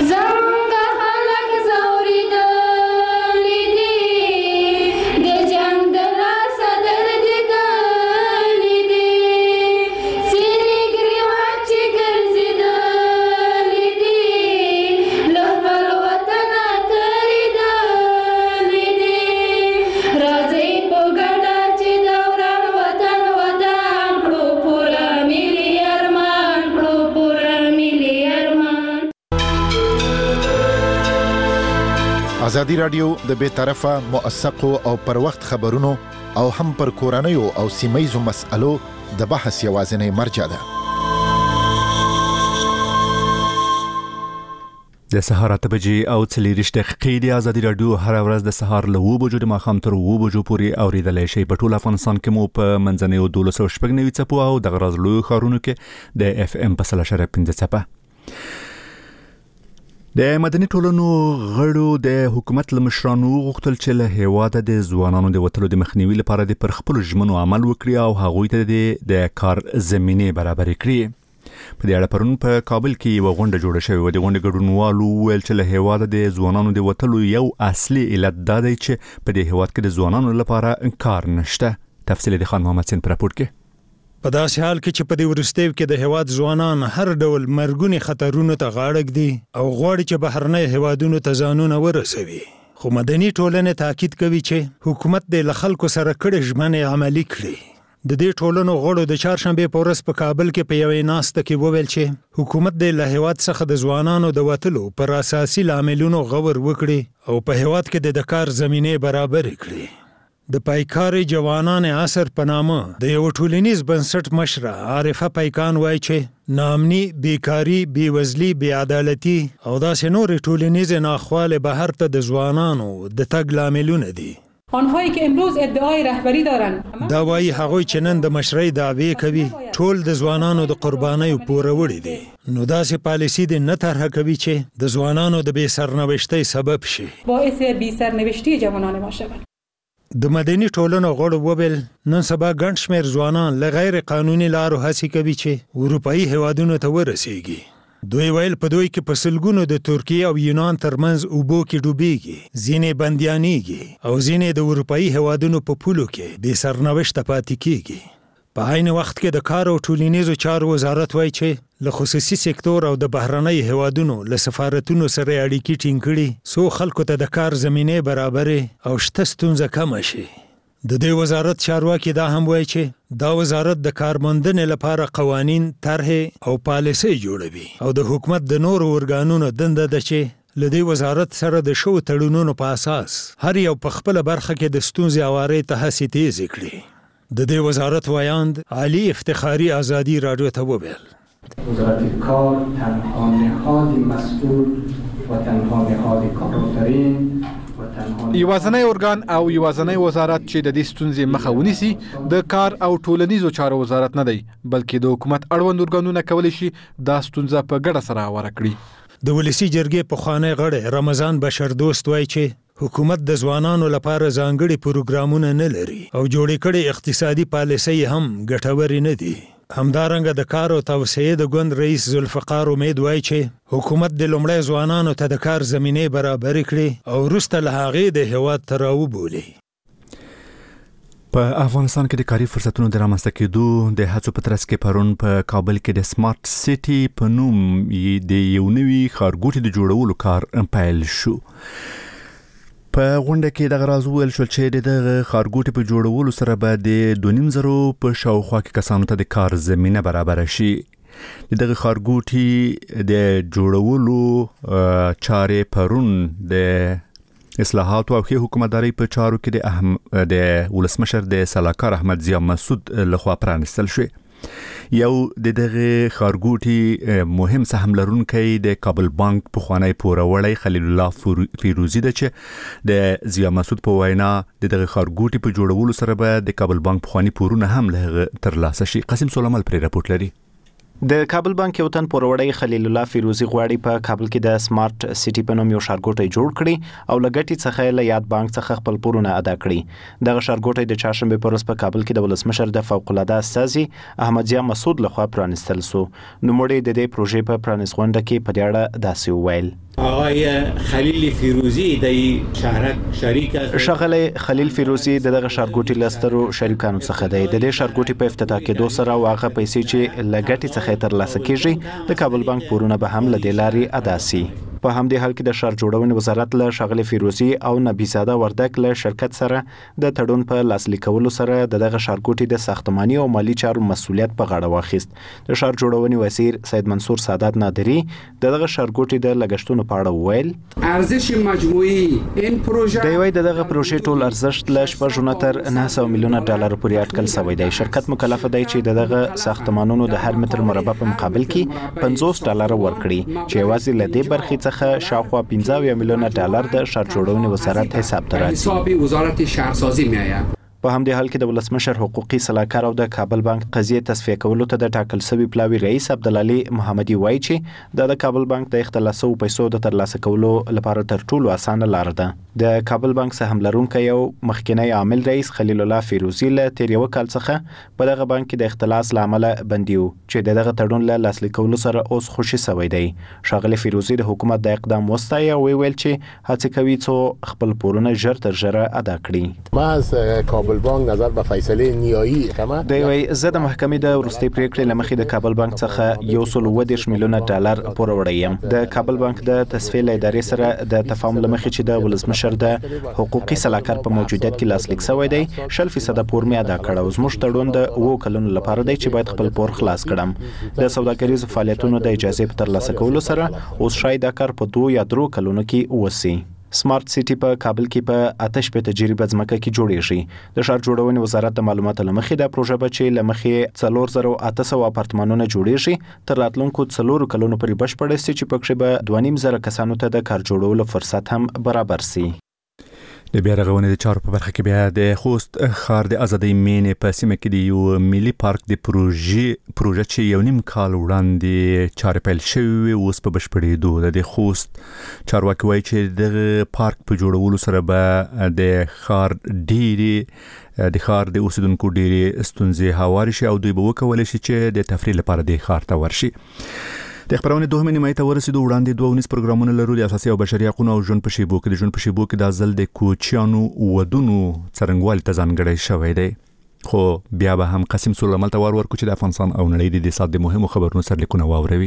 ازادي رادیو د بې طرفه موثقو او پر وخت خبرونو او هم پر کورنیو او سیمایزو مسألو د بحث یوازینی مرجع ده. د سهار اته بجې او څلېرویشت دقیقې د ازادي رادیو هره ورځ د سهار له اوه بجو د ماښام تر اوه بجو پورې اورېدلی شئ. په ټول افغانستان کې مو په منځنیو دولس سوه شپږ نوي څپو او دغه راز لویو ښارونو کې د اف ام په سل اشاریه پنځه څپه. د مدني ټولنو غړو د حکومت له مشرانو غوښتل چې له هېواده د ځوانانو د وتلو د مخنیوي لپاره د پر خپلو ژمنو عمل وکړي او هغوی ته د کار زمینې برابرې کړي. په دې اړه پرون په کابل کې یو غونډه جوړه شوې و. د غونډې ګډونوالو ویل چې له هیواده د ځوانانو د وتلو یو اصلي علت دا دی چې په دې هیواد کې د ځوانانو لپاره کار نشته. تفصیل د خان محمد سین پر راپور کې. په داسې حال کې چې په دې وروستیو کې د هیواد ځوانان هر ډول مرګونی خطرونو ته غاړه ږدي او غواړي چې بهرنۍ هیوادونو ته ځانونه ورسوي، خو مدني ټولنې تاکید کوي چې حکومت د له خلکو سره کړې ژمنې عملي کړي. د دې ټولنو غړو د چهارشنبې په ورځ په کابل کې په یوې ناسته کې وویل چې حکومت د له هیواد څخه د ځوانانو د وتلو پر اساسي لاملونو غور وکړي او په هیواد کې د کار زمینې برابرې کړي. د پایکاري جوانان عصر په نامه د یو ټولنیز بنسټ مشره عارفه پایکان وایي چې ناامني، بیکاری، بیوزلی، بیعدالتي او داسې نورې ټولنیزې ناخوالې بهر ته د ځوانانو د تګ لاملونه دي. آنهایی که امروز ادعای رهبری دارند دا وایي هغوی چې نن د مشرۍ دعوې کوي ټول د ځوانانو د قربانیو پوروړي دي. نو داسې پالیسي دې نه طرحه کوي چې د ځوانانو د بې سرنوشتۍ سبب شي، باعث بې سرنوشتي جوانان ما شود. د مدني ټولنو غړو وویل نن سبا ګڼ شمېر ځوانان له غیر قانوني لارو هڅې کوي چې اروپایي هیوادونو ته ورسیږي. دوی ویل په دوی کې په سلګونو د ترکیې او یونان ترمنځ اوبو کې ډوبېږي، ځینې بندیانېږي او ځینې د اروپایي هیوادونو په پولو کې بې سرنوشته پاتې کېږي. په عین وخت کې د کار او ټولنیزو چارو وزارت وایي چې له خصوصي سکتور او د بهرنۍ هیوادونو له سفارتونو سره اړیکې ټینګ کړي څو خلکو ته د کار زمینې برابرې او شته ستونزه کمه شي. د دې وزارت چارواکي دا هم وایي چې دا وزارت د کارموندنې لپاره قوانین، طرحې او پالیسۍ جوړوي او د حکومت د نورو ارګانونو دنده ده چې له دې وزارت سره د شوو تړونونو په اساس هر یو په خپله برخه کې د ستونزې هوارۍ ته هڅې تیزې کړي. د دې وزارت وایاند علي افتخاري آزادي راډیو ته وویل وزارت کار تنها نهاد مسئول و تنها نهاد کارآفرین یوازنی ارګان او یوازنی وزارت چې د دې ستونزې مخه ونیسي د کار او ټولنیزو چارو وزارت نه دی، بلکې د حکومت اړوند ارګانونه کولی شي دا ستونزه په ګډه سره هواره کړي. د ولسی جرګې پخوانی غړی رمضان بشردوست وایي چې حکومت د ځوانانو لپاره ځانګړي پروګرامونه نه لري او جوړې کړي اقتصادي پالیسۍ هم ګټورې نه دي. همدارنګه د کار او توسعې د ګوند رئیس ذوالفقار امید وایي چې حکومت د لومړی ځوانانو ته د کار زمینې برابرې کړي او وروسته له هغې د هیواد ته راوبولي. په افغانستان کې د کاري فرصتونو د رامنځته کېدو د هڅو په ترڅ کې پرون په کابل کې د سمارټ سټي په نوم د یو نوي ښارګوټي د جوړولو کار پیل شو. په غونډه کې دغه راز وویل شول چې دغه ښارګوټي په جوړولو سره به د دوه نیم زرو په شاوخوا کې کسانو ته د کار زمینه برابره شي. دغه ښارګوټي د جوړولو چارې پرون د اصلاحات او ښه حکومتداري په چارو کې د اهم د ولسمشر د سلاکار احمد ضیا مسعود لخوا پرانستل شو. یو د دغه ښارګوټي مهم سهم لرونکی د کابل بانک پخوانی پوروړی خلیل الله فیروزی ده چې د ضیا مسعود په وینا د دغه ښارګوټي په جوړولو سره به د کابل بانک پخوانی پورونه هم له ترلاسه شي. قاسم سلیمان پر راپورټ لري. د کابل بانک یو تن پوروړی خلیل الله فیروزی غواړي په کابل کې د سمارټ سټي په نوم یو ښارګوټی جوړ کړي او لګټي څخه له یاد بانک څخه خپل پورونه ادا کړي. دغه ښارګوټی د چهارشنبه پر ورځ په کابل کې د ولسمشر د فوق العاده استازي احمد ضیا مسعود لخوا پرانستل شو. نوموړي د دې پروژې په پرانیست غونډه کې په دې اړه داسې وویل. آقای خلیل فیروزی د شهرک شریک شغله خلیل فیروزی دغه ښارګوټي لسترو شریکانو څخه دی. د دې ښارګوټي په افتتاح کېدو سره واغه پیسې چې لګټي څخه ترلاسه کیږي د کابل بانک پورونه به هم له دې لارې ادا سي. په همدې حال کې د ښار جوړونې وزارت له ښاغلي فیروزي او نبیزاده وردک له شرکت سره د تړون په لاسلیک کولو سره دغه ښارګوټي د ساختماني او مالی چارو مسؤلیت په غاړه واخیست. د ښار جوړونې وزیر سید منصور سعادت نادری دغه ښارګوټي د لګښتونو په اړه وویل ارزش مجموعي این پروژه د یوې دغه پروژې ټول ارزښت له شپږ نه تر نه سوه میلیونه ډالر پورې اټکل شوی دی. شرکت مکلف دی چې دغه ساختمانونو د هر متر مربع په مقابل کې پنځوس ډالر ورکړي چې یوازې له دې برخې څخه شاوخوا پنځه میلیونه ډالر د ښار جوړونې وزارت حساب ته راځي. حساب وزارت شهرسازی میآید. په همدې حال کې د ولسمشر حقوقي سلاکار او د کابل بانک قضیه تصفیه کولو ته د ټاکل شوی پلاوي رئیس عبدالعلي محمدي وایي چې د کابل بانک د اختلاسو پیسو د ترلاسه کولو لپاره تر ټولو اسانه لار ده. د کابل بانک سهم لرونکي یو مخکنی عامل رئیس خلیل الله فیروزی له تیر یو کال څخه په دغه بانک کې د اختلاس لامل بندیو چې دغه تړون له لاسلیک کولو سره اوس خوشي شوی دی. ښاغلی فیروزی د حکومت د اقدام وستایي او ویل چې هڅه کوي څو خپل پورونه ژر تر ژره ادا کړي. ما از کابل بانک نظر به فیصله نیایی کما دی وی زه د محکمې د وروستۍ پریکړې لمخې د کابل بانک څخه یو سل اووه دېرش میلیونه ډالر پور وړی یم. د کابل بانک د تصفیې له ادارې سره د تفاهم لمخې چې د ولسمشر د حقوقي سلاکار په موجودیت کې لاسلیک شوی دی شل فیصده پور مې ادا کړ او زموږ تړون د اوو کلونو لپاره دی چې باید خپل پور خلاص کړم. د سوداګریزو فعالیتونو د اجازې په ترلاسه کولو سره اوس شاید دا کار په دوه یا درو کلونو کې وسی. سمارټ سيټي په کابل کې په آتش په تجربه ځمکه کې جوړیږي. د ښار جوړونې وزارت د معلوماتو لمخې د پروژه بچي لمخې څلور زره اته سوه اپارتمانونه جوړیږي. تر راتلونکو څلورو کلونو پورې بشپړ شي چې پکې به دوه نیم زره کسانو ته د کار جوړولو فرصت هم برابر شي. د بیا رغونې د چارو په برخه کې بیا د خوست ښار د ازادۍ مینې په سیمه کې د یو ملي پارک د پروژې پروژه چې یو نیم کال وړاندې چارې پیل شوې اوس په بشپړېدو ده. د خوست چارواکي وایي چې دغه پارک په جوړولو سره به د ښار ډېرې د ښار د اوسیدونکو ډېرې ستونزې هوارې شي او دوی به وکولی شي چې د تفریح لپاره د ښار ته ورشي. د خبرونه دوه نیمه ته ورسېدو. وړاندې دوه ونیس پروګرامونه لرو د اساسي او بشري حقوقو او ژوند په شیبو کې د ژوند په شیبو کې د ځل د کوچیانو ودونو څرنګوالي ته ځانګړی شوی دی. خو بیا به هم قسم سولمل ته ور ورکو چې د افغانستان او نړۍ د اقتصاد د مهمو خبرونو سرلیکونه واوروي.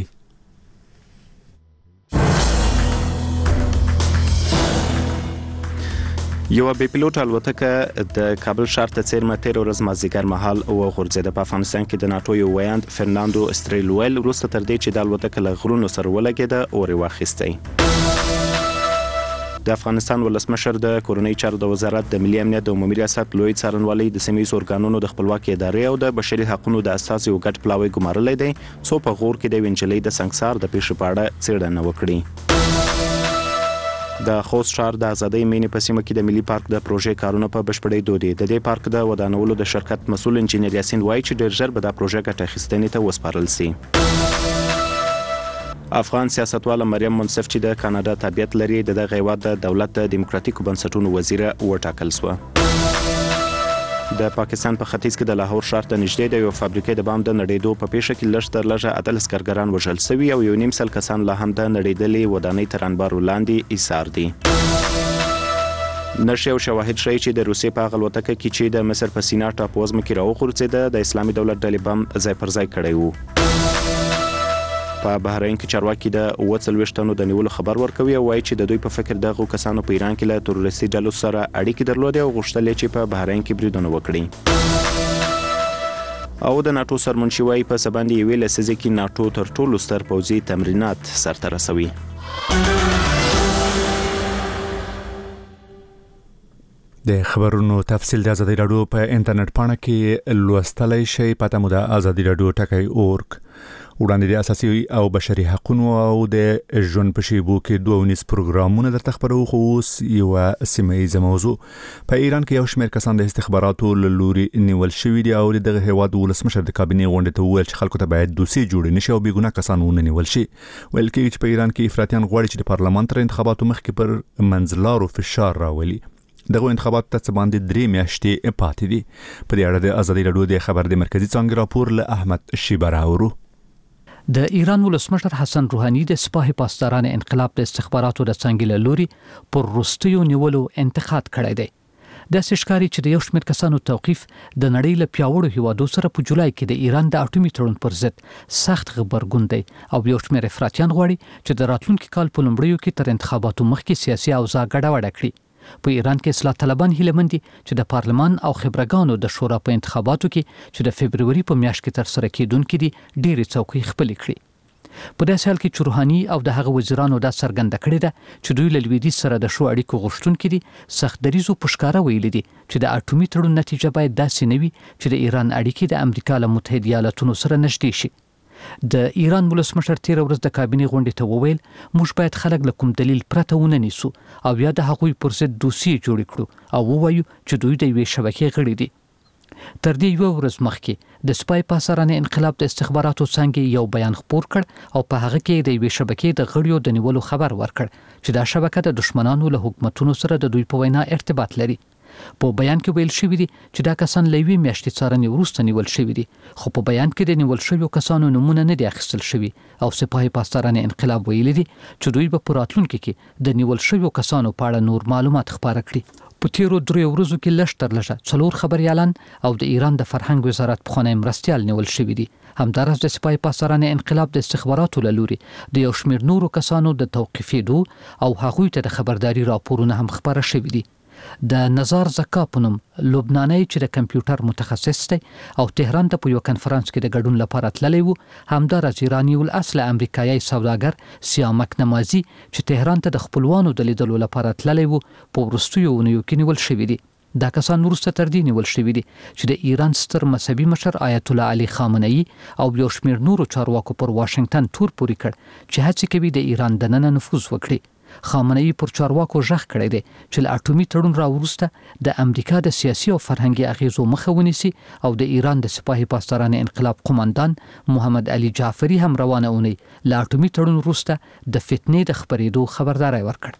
یو بې پیلوټ الوتکه د کابل ښار ته څیرمه تیر ورځ مازدیګر مهال وغورځېده. په افغانستان کې د ناټو یو ویاند فرناندو استریلویل وروسته تر دې چې د الوتکه له غرونو سره ولګېده اور یې واخیستی. د افغانستان ولسمشر د کورنۍ چارو د وزارت د ملي امنیت د عمومي ریاست لوی څارنوالۍ د سیمه ییزو ارګانونو د خپلواکۍ ادارې او د بشري حقوقو د اساس یو ګډ پلاوی ګمارلی دی څو په غور کې د وینجلۍ د سنگسار د پیښې په اړه څېړنه وکړي. د خوست ښار د ازادۍ مینې په سیمه کې د ملي پارک د پروژې کارونه په بشپړېدو دي. د دې پارک د ودانولو د شرکت مسؤل انجینر یاسین وایي چې ډېر ژر به دا پروژه ګټه اخیستنې ته وسپارل شي. افغان سیاستواله مریم منصف چې د کاناډا تابعیت لري د دغه هیواد د دولت د دیموکراتیکو بنسټونو وزیره وټاکل شوه. د پاکستان په ختیځ کې د لاهور ښار ته نږدې د یو فابریکې د بام د نړېدو په پیښه کې لږ تر لږه اتلس کارګران وژل شوي او یو نیم سل کسان لا هم د نړېدلې ودانۍ تر انبارو لاندې ایسار دي. نشي او شواهد ښیي چې د روسیې په هغه الوتکه کې چې د مصر په سینا ټاپووزمه کې راوغورځېده د اسلامي دولت ډلې بم ځای پر ځای کړی و. په بحرین کې چارواکي د اووه څلوېښت تنو د نیولو خبر ورکوي او وایي چې د دوی په فکر دغو کسانو په ایران کې له تروریستي ډلو سره اړیکې درلودې او غوښتل یې چې په بحرین کې بریدونه وکړي. او د ناټو سرمنشي وایي په څه باندې یوې لسیزې کې ناټو تر ټولو ستر پوځي تمرینات سرته رسوي. د خبرونو تفصیل د ازادي راډیو په انټرنیټ پاڼه کې لوستلی شئ. پته مو د ازادي راډیو ټکی اورګ. وړاندې د اساسي او بشري حقوقو او د ژوند په شیبو کې دوه ونیس پروګرامونه درته خبرو. خو اوس یوه سیمه ییزه موضوع. په ایران کې یو شمېر کسان د استخباراتو له لوري نیول شوي دي او د دغه هیواد ولسمشر د کابینې غونډې ته وویل چې خلکو ته باید دوسیې جوړې نه شي او بېګناه کسان ونه نیول شي. ویل کېږي چې په ایران کې افراطیان غواړي چې د پارلمان تر انتخاباتو مخکې پر منځلارو فشار راولي. دغه انتخابات ته څه باندې درې میاشتې پاتې دي. په دې اړه د ازادي راډیو د خبر د مرکزي څانګې راپور له احمد شیبر اورو. د ایران ولسمشر حسن روحاني د سپاه پاسداران انقلاب د استخباراتو د څنګه له لوري پر وروستیو نیولو انتقاد کړی دی. د سشکاري چې د یو شمېر کسانو توقیف د نړۍ له پیاوړو هیوادو سره په جولای کې د ایران د اټومي تړون پر ضد سخت غبرګون دی او یو شمېر افراطیان غواړي چې د راتلونکي کال په لومړیو کې تر انتخاباتو مخکې سیاسي اوضاع ګډوډه کړي. په ایران کې اصلاح طلبان هیله مند دي چې د پارلمان او خبرګانو د شورا په انتخاباتو کې چې د فبروري په میاشت کې تر سره کېدونکې دي ډېرې څوکۍ خپلې کړي. په داسې حال کې چې روحاني او د هغه وزیرانو دا څرګنده کړې ده چې دوی له لویدیځ سره د ښو اړیکو غوښتونکي دي. سخت دریځو په ښکاره ویلي دي چې د اټومي تړون نتیجه باید داسې نه وي چې د ایران اړیکې د امریکا له متحده ایالاتونو سره نږدې شي. د ایران ولسمشر تیر ورځ د کابینې غونډې ته وویل موږ باید خلک له کوم دلیل پرته ونه نیسو او یا د هغوی پر ضد دوسیې جوړې کړو او ووایو چې دوی د یوې شبکې غړي دي. تر دې یو ورځ مخکې د سپای پاسارانه انقلاب د استخباراتو څنګه یو بیان خپور کړ او په هغه کې د یوې شبکې د غړیو د نیولو خبر ورکړ چې دا شبکه د دشمنانو له حکومتونو سره د دوی په وینا ارتباط لري. په بیان کې ویل شوی دی چې دا کسان له یوې میاشتې څارنې وروسته نیول شوي دي، خو په بیان کې د نیول شویو کسانو نومونه نه دي اخیستل شوي او سپاه پاسارانه انقلاب ویلي دي چې دوی به په راتلونکي کې د نیول شویو کسانو په اړه نور معلومات خپاره کړي. په تیرو دریو ورځو کې لږ تر لږه څلور خبريالان او د ایران د فرهنګ وزارت پخوانی مرستیال نیول شوي دي. همدارس د سپاه پاسارانه انقلاب د استخباراتو له لوري د یو شمېر نورو کسانو د توقیفېدو او هغوی ته د خبرداري راپورونه هم خپاره شوي دي. د نزار زکا په نوم لبناني چې د کمپیوټر متخصص دی او تهران ته په یو کنفرانس کې د ګډون لپاره تللی و، همدارس ایرانی الاصل امریکایي سوداګر سیامک نمازي چې تهران ته د خپلوانو د لیدلو لپاره تللی و په وروستیو اونیو کې نیول شوي دي. دا کسان وروسته تر دې نیول شوي دي چې د ایران ستر مذهبي مشر آیت الله علي خامنه‌ای او یو شمېر نورو چارواکو پر واشنگټن تور پورې کړ چې هڅې کوي د ایران دننه نفوذ وکړي. خامنه‌ای پر چارواکو ژغ کړی دی چې له اټومي تړون را وروسته د امریکا د سیاسي او فرهنګي اغیزو مخه ونیسي او د ایران د سپاه پاسدارانه انقلاب قوماندان محمد علي جعفری هم روانه اونۍ له اټومي تړون وروسته د فتنې د خبرېدو خبرداري ورکړ.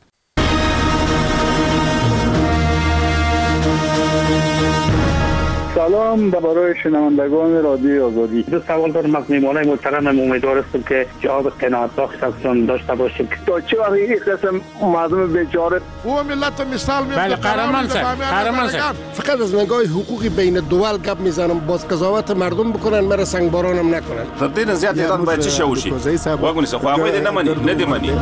سلام به برای شنوندگان رادیو آزادی. دو سوال دارم از میهمانان محترمم. امیدوار هستم که جواب قناعت بخش ازشون داشته باشیم. تا چه وقت این قسم مردم بیچاره او ملت مثال میاد. بله قهرمان صاحب، قهرمان صاحب. فقط از نگاه حقوقی بین الدول گپ میزنم، باز قضاوت مردم بکنن، مرا سنگباران هم نکنن. تر دې زیات ایران باید چی شوشي؟ واګونی څه خو هغه دې نه مني، نه دې مني.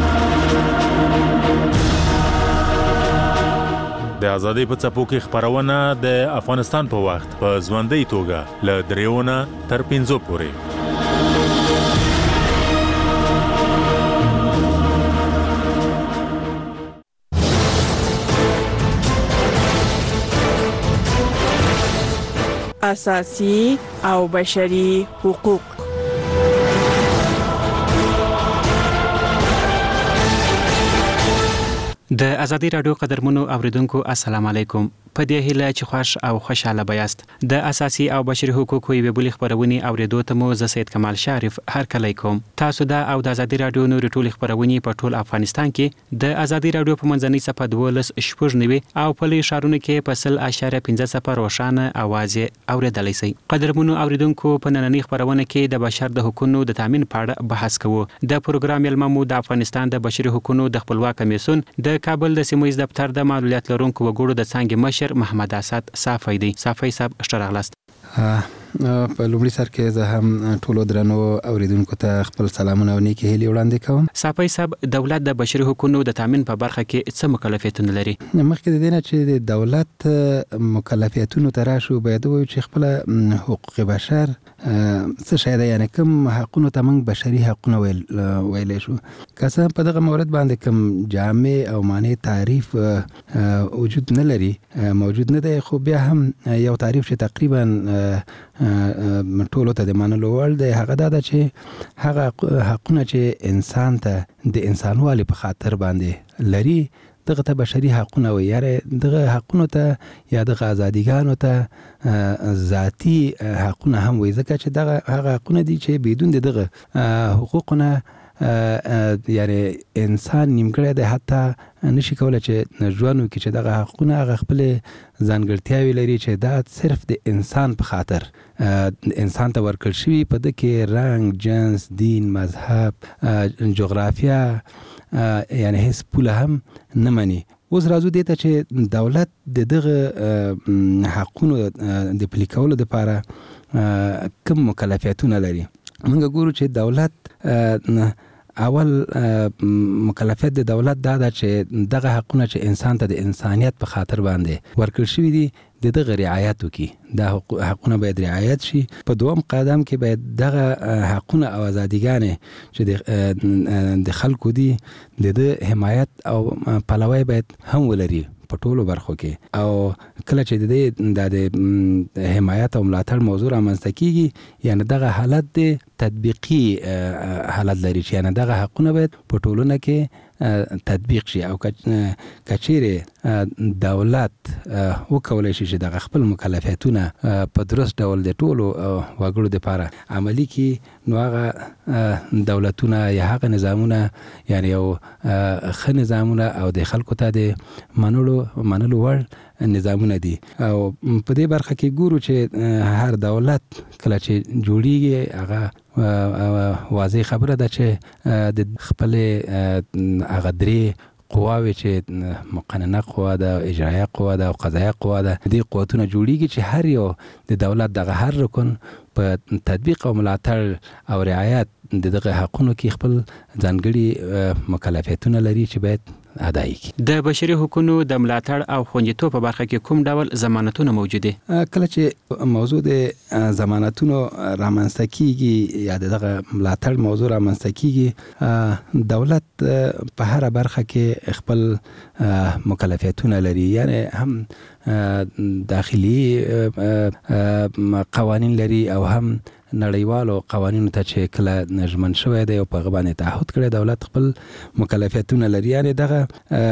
د ازادۍ په څپو کې خبرونه د افغانستان په وخت په ژوندۍ توګه له دریونه تر پنځو پورې. اساسي او بشري حقوق. د ازادي رادیو قدرمنو اوریدونکو السلام علیکم. په دې هیله چې خوش او خوشاله بیاست. د اساسي او بشري حقوقو یوې بلې خبرونې اوریدو ته مو زه سید کمال شریف هرکلی کوم. تاسو دا او د ازادي رادیو نورې ټولې خبرونې په ټول افغانستان کې د ازادي رادیو په منځنۍ صفحه دولس شپږ نوي او په لوی ښارونو کې په سل اشاریه پنځه صفر روښانه اواز اوریدلی شئ. قدرمنو اوریدونکو په نننۍ خبرونه کې د بشر د حقوقو د تامین په اړه بحث کوو. د پروګرام یلممو د افغانستان د بشري حقوقو د خپلواک کمیسیون د کابل د سیمویز دفتر د معلومات لرونکو وګړو د څنګه مشر محمد اسد صافی دی. صافی صاحب اشتراغلاست. په لومړي سر کې زه هم ټولو درنو اوریدونکو ته خپل سلامونه او نیکی هیلې وړاندې کوم. صافی صاحب دولت د بشري حقوقو د تامین په برخه کې څه مکلفیتونه لري؟ مخکې د دې نه چې د دولت مکلفیتونو ته راشو باید ووایو چې خپل حقوق بشر څه شی دی، یعنی کوم حقونو ته موږ بشري حقونه ویل ویلی شو. که څه په دغه مورد باندې کوم جامع او معنی تعریف وجود نه لري، موجود نه دی، خو بیا هم یو تعریف چې تقریبا ټولو ته د منلو وړ دی هغه دا ده چې هغه حقونه چې انسان ته د انسانوالي په خاطر باندې لري دغه ته بشري حقونه وي. یعنې دغه حقونو ته یا دغه ازادیګانو ته ذاتي حقونه هم وي، ځکه چې دغه هغه حقونه دي چې بدون د دغه حقوقونه یعنی انسان نیمګړی دی، حتی نشي کولی چې ژوند وکړي، چې دغه حقونه هغه خپلې ځانګړتیاوې لري چې دا صرف د انسان په خاطر انسان ته ورکړل شوي. په ده کې رنګ، جنس، دین، مذهب، جغرافیه یعنی هیڅ پوله هم نه مني. اوس راځو دې ته چې دولت د دغه حقونو د پلي کولو دپاره کوم مکلفیتونه لري. موږ ګورو چې دولت اول مکلفیت د دولت دا ده چې دغه حقونه چې انسان ته د انسانیت په خاطر باندې ورکړل شوي دي د دغه رعایت وکړي. دا حقونه باید رعایت شي. په دوم قدم کې باید دغه حقونه او ازادیګانې چې د خلکو دي د ده حمایت او پلوی باید هم ولري په ټولو برخو کې. او کله چې د د حمایت او ملاتړ موضوع رامنځته کیږي، یعنی دغه حالت دی تطبیقي حالت لري چې یعنی دغه حقونه باید په ټولنه کې تطبیق شي او کچېره دولت وکولای شي چې دغه خپل مکلفیتونه په درست ډول د ټولو وګړو لپاره عملی کړي نو هغه دولتونه یا هغه نظامونه یعنی یو ښه نظامونه او د خلکو ته د منلو منلو وړ نظامونه دي او په دې برخه کې ګورو چې هر دولت کله چې جوړیږي هغه واضح خبره ده چې د خپل هغه درې قواوې چې مقننه قوا ده، اجرایه قوا ده او قضایه قوا ده، دې قوتونه جوړیږي چې هر یو د دولت دغه هر رکن په تطبیق او ملاتړ او رعایت د دغه حقونو کې خپل ځانګړي مکلفیتونه لري چې باید ادایي کړي. د بشري حقوقو د ملاتړ او خوندیتوب په برخه کې کوم ډول ضمانتونه موجود دي؟ کله چې موضوع د ضمانتونو رامنځته کیږي یا دغه ملاتړ موضوع رامنځته کیږي، دولت په هر برخه کې خپل مکلفیتونه لري، یعنی هم داخلي قوانین لري او هم نړیوالو قوانینو ته چې کله نژمن شوی دی او په هغه باندې تعهد کړی دولت خپل مکلفیتونه لري. یعنی دغه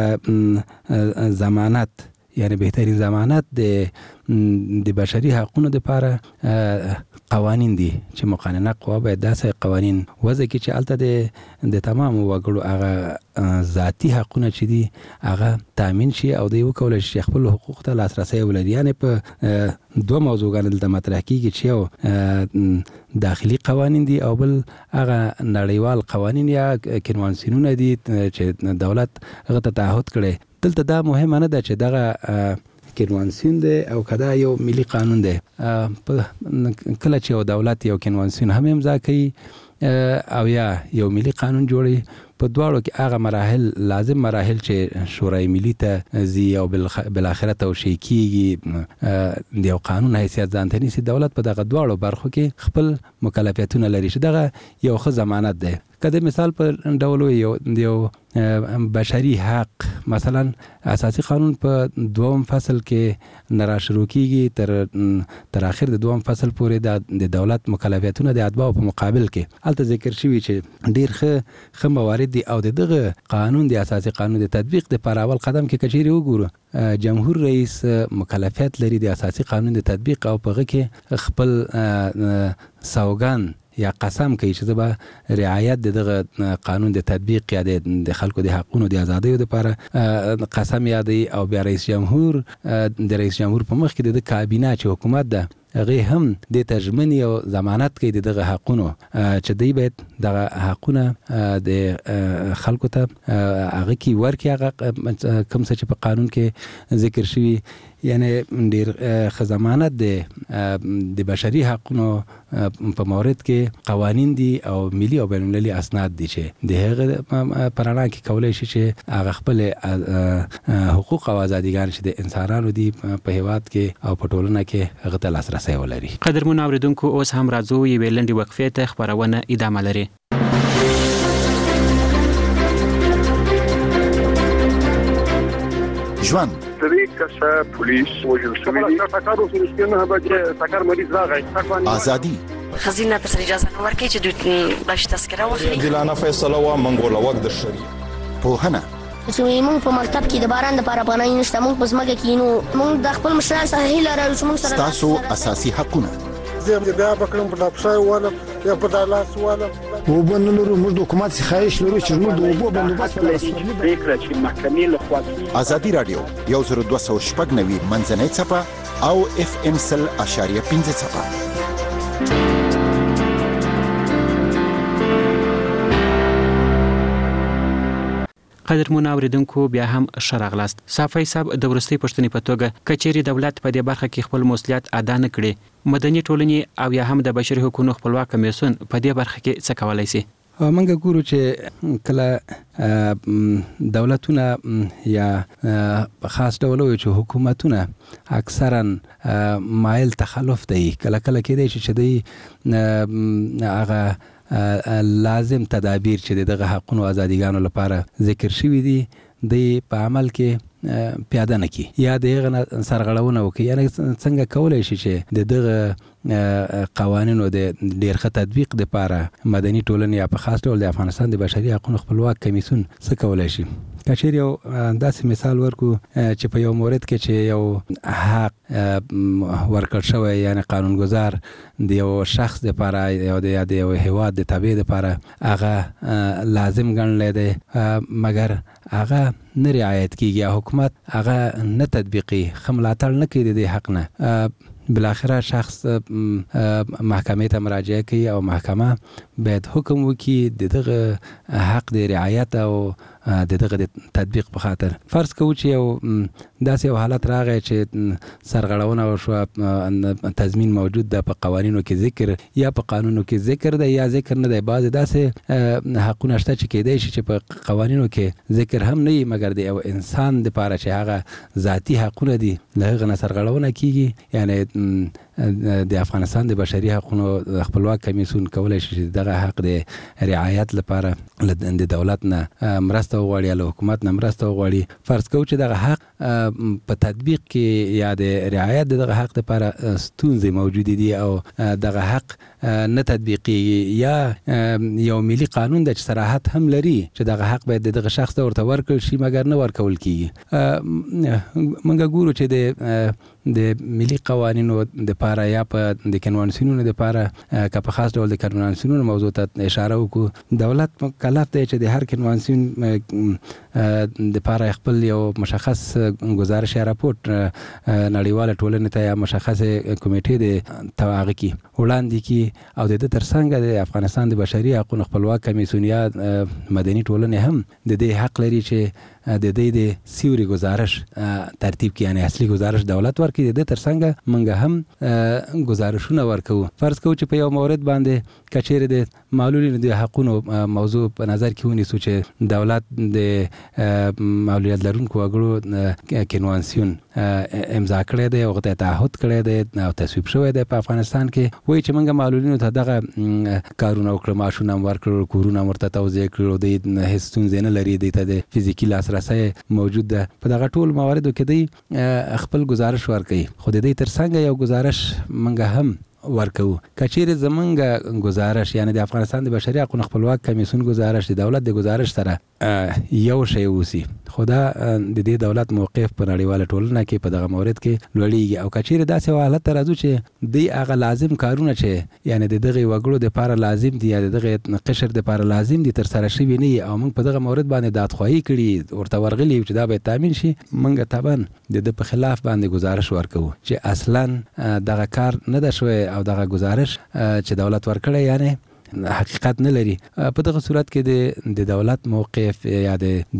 ضمانت یعنی بهترین ضمانت د د بشري حقوقو لپاره قوانین دي چې مقننه قوا باید داسې قوانین وضع کړي چې الته د د تمام وګړو هغه ذاتی حقونه چې دي هغه تامین شي او دوی وکولای شي خپل حقوق ته لاسرسی ولري. یعنی په دوه موضوعګانو دلته مطرح کیږي چې یو داخلي قوانین دي او بل هغه نړیوال قوانین یا کنوانسیونونه دي چې دولت هغه ته تعهد کړي. دلته دا مهمه نه ده چې دغه کنوانسیون دی او کدا یو ملي قانون دی. کله چې یو دولت یو کنوانسیون هم امضا کوي او یا یو ملي قانون جوړي، په دواړو کې هغه مراحل لازم مراحل چې شورای ملي ته ځي او بالاخره توشیح کیږي د یو قانون حیثیت ځان ته نیسي، دولت په دغه دواړو برخو کې خپل مکلفیتونه لري چې دغه یو ښه ضمانت دی. که د مثال په ډول یو یو بشري حق مثلا اساسي قانون په دوم فصل کې نه را شروع کیږي تر تر اخر د دوم فصل پورې د دولت مکلفیتونه د اتباع په مقابل کې الته ذکر شوی چې ډیر ښه ښه موارد دي او دغه قانون د اساسي قانون د تطبیق د پر اول قدم کې کچېری وګورو جمهور رئیس مکلفیت لري د اساسي قانون د تطبیق او په هغه کې خپل سوګان یا قسم کوي چې به رعایت دغه قانون د تطبیق یا د خلکو د حقوقو د ازادۍ لپاره قسم یادي او بیا رئیس جمهور د رئیس جمهور په مخ کې د کابینه چې حکومت ده هغه هم د تضمین او ضمانت کوي دغه حقوقو چې دی باید دغه حقوقونه د خلکو ته هغه کی ورکي هغه کوم څه چې په قانون کې ذکر شوی، یعنی ډیر ښه ضمانت د بشري حقوقو په مورد کې قوانین دي او ملي او بین المللي اسناد دي چې د هغه پرانا کې کولای شي چې هغه خپل حقوق او ازاديګان چې د انسانانو دي په هیواد کې او په ټولنه کې هغه ته لاسرسی ولري. قدرمن اوریدونکو اوس هم راځو یوې لنډې وقفې ته، خبرونه ادامه لري. ژوند سری کسه پولیس وجل شوی دي تاکارو سرسکینه به تاکار مریض راغی ازادي خزینه پر اجازه نور کې چې دوی باش تذکره واخلي ګلانه فیصله وا منګوله وخت د شری په هنه چې موږ په مکتب کې د باران د لپاره پناه نشته، موږ په ځمکه کې نو موږ د خپل مشران سره هیله لرو چې موږ سره تاسو اساسي حقونه زه بیا بکرم په ډاپشای والا یا په دالاس والا وبنلو موږ حکومت ښایش لرو چې موږ د وبو بندوبست فکر چې محکمې له خوا ازادي رادیو یو زر دوه سوه شپږ نوي منځنۍ څپه او اف ام سل اشاریه پنځه څپه. قدرمن اوریدونکو بیا هم شرغلاست. صافی صاحب د ورستي پښتنې په توګه کچېری دولت په دې برخه کې خپل مسؤلیت ادا نه کړي، مدني ټولنې او یا هم د بشري حقوقو خپلواک کمیسیون په دې برخه کې څه کولای شي؟ منګه ګورو چې کله دولتونه یا خاص ډول چې حکومتونه اکثرا مایل تخلف دی، کله کله کېدای شي چې دی هغه لازم تدابیر چې دغه حقوقو او ازاديګانو لپاره ذکر شوی دي د په عمل کې پیاده نه کی یا دغه سرغړونه وکي یعنی څنګه کولای شي چې د دغه قوانینو د ډیر ښه تطبیق لپاره مدني ټولنې یا په خاص ډول د افغانستان د بشري حقوقو خپلواک کمیسیون څه کولای شي. کچیر یو داسې مثال ورکو چې په یو مورد کې چې یو حق ورکړ شوی یعنی قانونګذار د یو شخص لپاره یا د یو هیواد د تابع لپاره هغه لازم ګڼلی دی مګر هغه نه رعایت کیږي، حکومت هغه نه تطبیقي، ښه ملاتړ نه کوي د دې حق نه، بالاخره شخص محکمې ته مراجعه کوي او محکمه باید حکم وکړي د دغه حق د رعایت او د دغه د تطبیق په خاطر. فرض کوو چې یو داسې یو حالت راغی چې سرغړونه وشوه، تضمین موجود ده په قوانینو کې ذکر یا په قانونو کې ذکر ده یا ذکر نه دی، بعضې داسې حقونه شته چې کیدای شي چې په قوانینو کې ذکر هم نه وي مګر د یو انسان دپاره چې هغه ذاتي حقونه دي له هغه نه سرغړونه کیږي. یعنی د افغانستان د بشري حقوقو خپلواک کمیسیون کولی شي چې دغه حق د رعایت لپاره د دولت نه مرسته وغواړي یا له حکومت نه مرسته وغواړي. فرض کوو چې دغه حق په تطبیق کې یا د رعایت د دغه حق لپاره ستونزې موجودې دي او دغه حق نه تطبیقیږي یا یو ملي قانون د چې صراحت هم لري چې دغه حق باید دغه شخص ته ورته ورکړل شي مګر نه ورکول کیږي. موږ ګورو چې د د ملي قوانینو د پاره یا په د کنوانسیونونو د پاره که په خاص ډول د کنوانسیونونو موضوع ته اشاره وکړو، دولت مکلف دی چې د هر کنوانسیون د پاره خپل یو مشخص گزارش یا راپورټ نړیواله ټولنې ته یا مشخص کمیټې د توغه کی وړاندې کی او د ترڅنګ د افغانستان د بشري حقوقو خپلواک کمیسیون یا مدني ټولنې هم د دې حق لري چې د دې د سیوري گزارش ترتیب کې یعنی اصلي گزارش دولت ورکړي، د دې ترڅنګ موږ هم گزارشونه ورکو. فرض کوو چې په یو مورد باندې کچېرې د معلولینو د حقوقو موضوع په نظر کې ونیسو چې دولت د معلولیت لرونکو وګړو کنوانسیون امضا کړی دی او هغه تعهد کړی دی او تصویب شوی دی په افغانستان کې، وایي چې موږ معلولینو ته دغه کارونه وکړو، معاشونه هم ورکړل، کورونه ورته توزیع کړل، دوی هېڅ ستونزې نه لري، دوی ته د فزیکي لاسرسی موجود ده. په دغه ټول مواردو کې دوی خپل گزارش ورکوي، خو د دې ترڅنګ یو گزارش موږ هم ورکو. کچېرې زمونږ گزارش یعنی د افغانستان د بشري حقوقو خپلواک کمیسیون گزارش د دولت د گزارش سره یو شی اوسي، خو دا د دې دولت موقف په نړیواله ټولنه کې په دغه مورد کې لوړیږي. او کچېرې داسې حالت ته راځو چې دوی هغه لازم کارونه چې یعنی د دغه وګړو دپاره لازم دي یا د دغه قشر دپاره لازم دي ترسره شوي نه وي او موږ په دغه مورد باندې دادخواهي کړي ورته ورغلي چې دا باید تامین شي، موږ طبعا د ده په خلاف باندې گزارش ورکوو چې اصلا دغه کار نه ده شوی او دغه گزارش چې دولت ورکړی یعنی حقیقت نه لري. په دغه صورت کې د دولت موقف یا د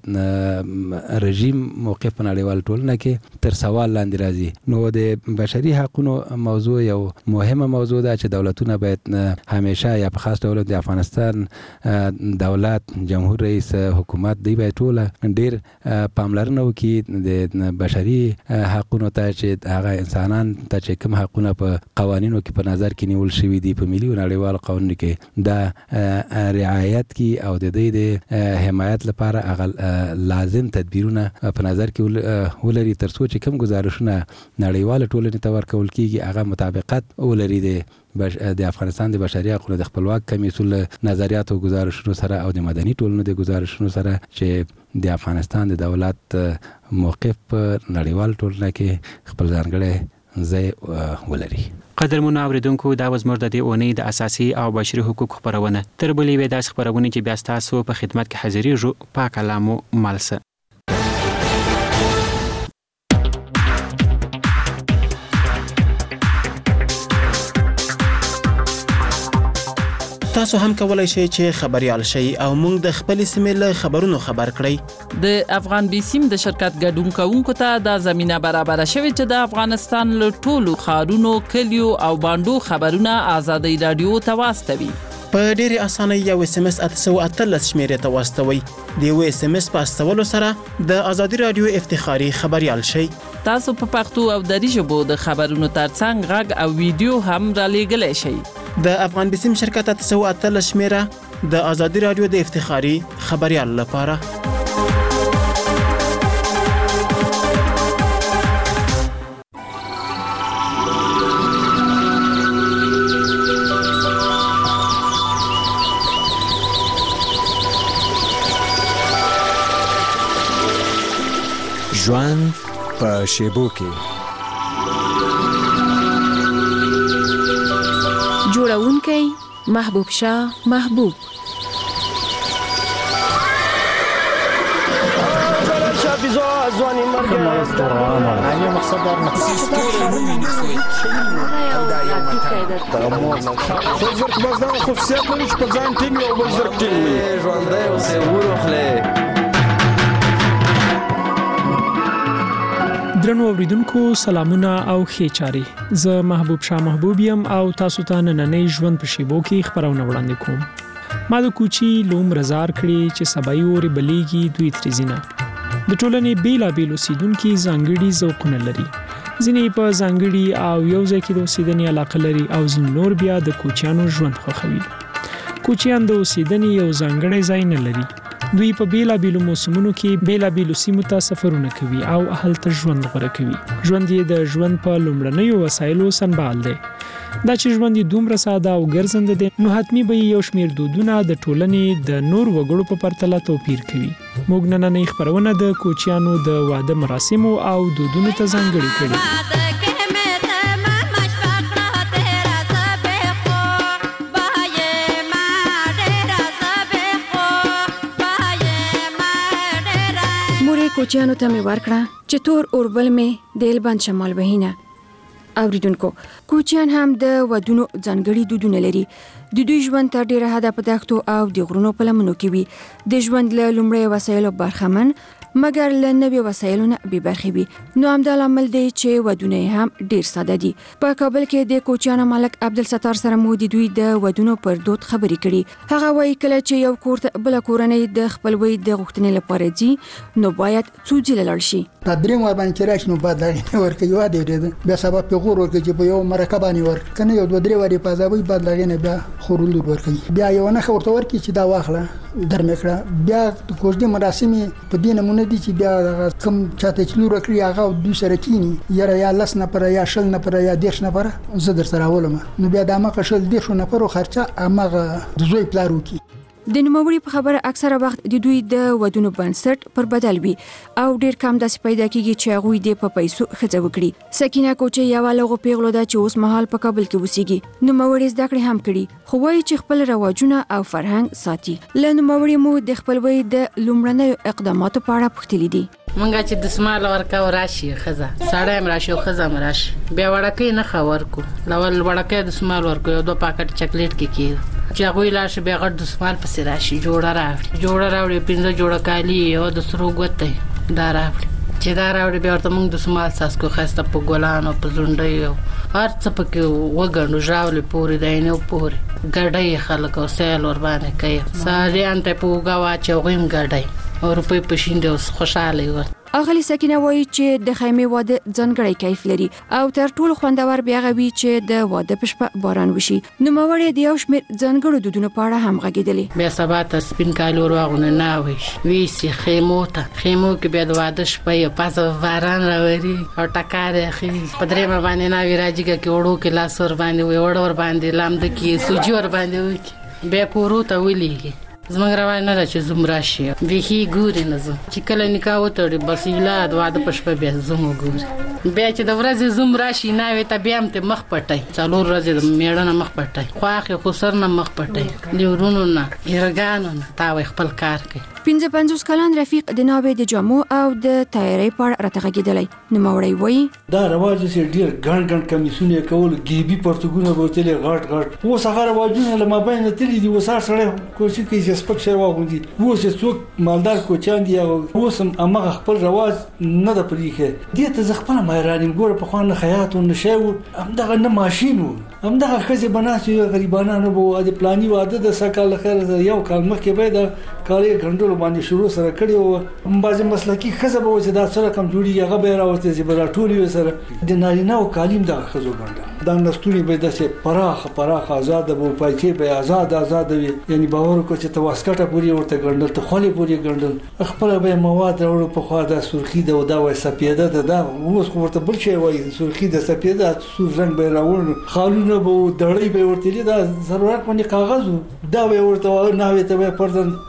دغه رژیم موقف په نړیوال ټولنه کې تر سوال لاندې راځي. نو د بشري حقوقو موضوع یو مهمه موضوع ده چې دولتونه باید همیشه یا په خاص ډول د افغانستان دولت، جمهور رئیس، حکومت دی باید ټول ډیر پاملرنه وکړي د بشري حقوقو ته چې هغه انسانان ته چې کوم حقونه په قوانینو کې په نظر کې نیول شوي دي په ملي او نړیوال قانون کې دا رعایت کی او د دې د حمایت لپاره هغه لازم تدبیرونه په نظر کې ولري ترڅو چې کوم گزارشونه نړیواله ټولنې ته ورکول کیږي هغه مطابقت ولري د افغانستان د بشري حقوقو د خپلواک کمیسیون نظریات او گزارشونو سره او د مدني ټولنو د گزارشونو سره چې د افغانستان د دولت موقف په نړیوال ټولنه کې خپل ځانګړی ځای ولري. قدرمنو اوریدونکو دا و زموږ د دې اونۍ د اساسي او بشري حقوقو خپرونه. تر بلې یوې داسې خپرونې چې بیا ستاسو په خدمت کې حاضرېږو. پاک الله مو مل شه. تاسو هم کولای شئ چې خبريال شئ او موږ د خپل سیمې له خبرونو خبر کړئ. د افغان بیسیم د شرکت ګډون کوونکو ته د زمينه برابر شوی چې د افغانستان له ټولو ښارونو، کلیو او باندو خبرونه آزادۍ رادیو ته واستوي. په ډېرې اسانۍ یو اس ام اس اته سوه اتلس شمیرې ته واستوئ. د یو اس ام اس په استولو سره د ازادي رادیو افتخاري خبريال شئ. تاسو په پښتو او دری ژبو د خبرونو ترڅنګ غږ او ویډیو هم را لېږلی شئ. د افغان بیسیم شرکت اته سوه اتلس شمیره د ازادي رادیو د افتخاري خبريال لپاره. ژوند په شیبو کې. جوړونکی محبوب شاه محبوب. ځواني مرګ یو مقصد در مقصد زرق بس دا خصوصیت لري چې په ځان ټینګ او بل زرق ټینګ وي. ژوندی اوسې وروخلې. درنو اوریدونکو سلامونه او ښې چارې. زه محبوب شاه محبوب یم او تاسو ته نننۍ ژوند په شیبو کې خبرونه وړاندې کوم. ما د کوچي لوم رزار کړی چې سبای اوري بلیږي دوی تریزینه. د ټولنې بیلابیل اوسیدونکي ځانګړي ذوقونه لري. ځینې په ځانګړي او یو ځای کې د اوسیدنې علاقه لري او ځینې نور بیا د کوچیانو ژوند خوښوي. کوچیان د اوسیدنې یو ځانګړی ځای نه لري. دوی په بیلابیلو موسمونو کې بیلابیلو سیمو ته سفرونه کوي او هلته ژوند غوره کوي. ژوند یې د ژوند په لومړنیو وسایلو سنبال دی. دا چې ژوند یې دومره ساده او ګرځنده دی نو حتمی به یو شمیر دودونه د ټولنې د نور وګړو په پرتله توپیر کوي. موږ نننۍ خبرونه د کوچیانو د واده مراسمو او دودونو ته ځانګړي کړي. مورې کوچیانو ته مې ورکړه چې تور اوربل مې دیل بند شمال وهینه. اوریدونکو کوچیان هم د ودونو ځانګړي دودونه لري. د دوی ژوند تر ډیره حده په دښتو او د غرونو په لمنو کې وي. د ژوند له لومړی وسایلو برخمن مګر له نوې وسایلو نه بې برخې وي. نو همدا لامل دی چې ودونه هم ډیر ساده دي. په کابل کې د کوچیانو مالک عبدالستار سره مو د دوی د ودونو پر دود خبرې کړي. هغه وایي کله چې یو کور ته بل کورنۍ د خپلوۍ د غوښتنې لپاره ځي نو باید څو ځله لاړ شي. په دریم ور باندې راشي نو بعد لغې ورکوي واده ورته بیا سبب په غور ورکوي چې په یو مرکه باندې ور کنه یو دوه درې وری په ځابوي بعد لغې نه بیا خورول ورکوي. بیا یو نه خورته ورکوي چې دا واخله درمه کړه. بیا د کوژدې مراسم په دې نمونه دي چې بیا کم چاته چلو ورکړي هغه دوی سره کینی یاره یا لس نه پر یا شل نه پر یا دیش نه پر زه در سره ولم نو بیا د ماقه شل دیش نه پر خرچه امغه د زوی پلارو کی. د نوموړي په خبره اکثره وخت د دوی د ودونو بنسټ پر بدل وي او ډیر کم داسې پیدا کیږي چې هغه د په پیسو خځه وکړي. سکینه کوچي یو لغه پیغلو دا چې اوس مهال په کابل کې وسیږي. نوموړي زده کړې هم کړي خو وایي چې خپل رواجونه او فرهنګ ساتي. له نوموړي مو د خپلوۍ د لومړنیو اقداماتو په اړه پوښتلې دي. منګه چې د سمال ورکا وراشي خزه ساړه مراشي او خزه مراشي بیا وړکې نه خبر کو لول وړکې د سمال ورکو یو دوه پاکټ چاکلیټ کې کی چې هغه لاش بیا غړ د سمال پسې راشي جوړه راوړي جوړه راوړي پنځه جوړه کالی او د سرو ګوتې دا راوړي چې دا راوړي بیا ورته موږ د سمال ساسکو خسته په ګلانو په زونډي هر څه پکې وګڼو ژاولې پورې دینه پورې ګډای خلک او سیل ور باندې کوي ساري انته پوګه واچو غیم ګډای او روپې پښینده اوس خوشاله و. اغلی سکینه وایي چې د خیمه واده ځانګړی کیف لري او تر ټولو خوندور بیا غوي چې د واده پښپ باران وشي. نو موري د یو شمیر ځانګړو دودونو په اړه هم غږیدلې. بیا سبا ته سپین کالو راغونه نه وي وی سي خیمو ته خیمو کې بیا د واده شپه پاسه باران راوري او ټکارې خي پدرې باندې نه وی راځي کې وړو کې لاس ور باندې وړ ور باندې لامد کې سوجي ور باندې وي بیا پورو ته ولېږي. زمونږ روان نه چې زوم راشي ویخي ګوري نه زو چې کله نکاح وتړي بس ایله د واده پښپ بیا زوم ګوري بیا چې د ورځې زوم راشي نه وي ته بیا هم ته مخ پټي څلور ورځې د میړه مخ پټي خواخې خو سر نه مخ پټي لیورونو نه هرګانو نه تا خپل کار کوي. پنځه پنځوس کلن رفیق د ناوې د جامو او د تیاری په اړه راته غږیدلی. نو موري وایي دا رواج چې ډیر ګڼ ګڼ کمیسونه کول ګيبي پرتګونه بوتلې غټ غټ و سفر رواجونه لمه بین تللی دي وسار سره کوشش کوي چې سپک شي واغوندي و چې څوک مالدار کوچان دی او وسم امغه خپل رواج نه د پریخه دي ته ځخپل مهرانیم ګوره په خوانه خیاط او نشو همدغه نه ماشینو همدغه خزه بناسي غریبانو بو د پلاني واده د سکل خیر یو کال مخکې به د کالي غندلو باندې شروع سره کړی او بعضی مسلکی خزه به چې دا سره کم جوړي هغه به راوته چې برا ټولي سره د نارینه او کالیم د خزو ګنده دا نستوري به داسې پراخ پراخ آزاد بو پایکي به آزاد آزاد وي یعنی باور کو چې تواسکټه پوری ورته ګندل ته خولي پوری ګندل خپل به مواد وروړو په خوا د سرخي د ودا وای سپیده د دا اوس ورته بل شي وای سرخي د سپیده سور رنگ به راوړ خالونه به دړې به ورته دا ضرورت باندې کاغذ دا به ورته نه وي ته پردن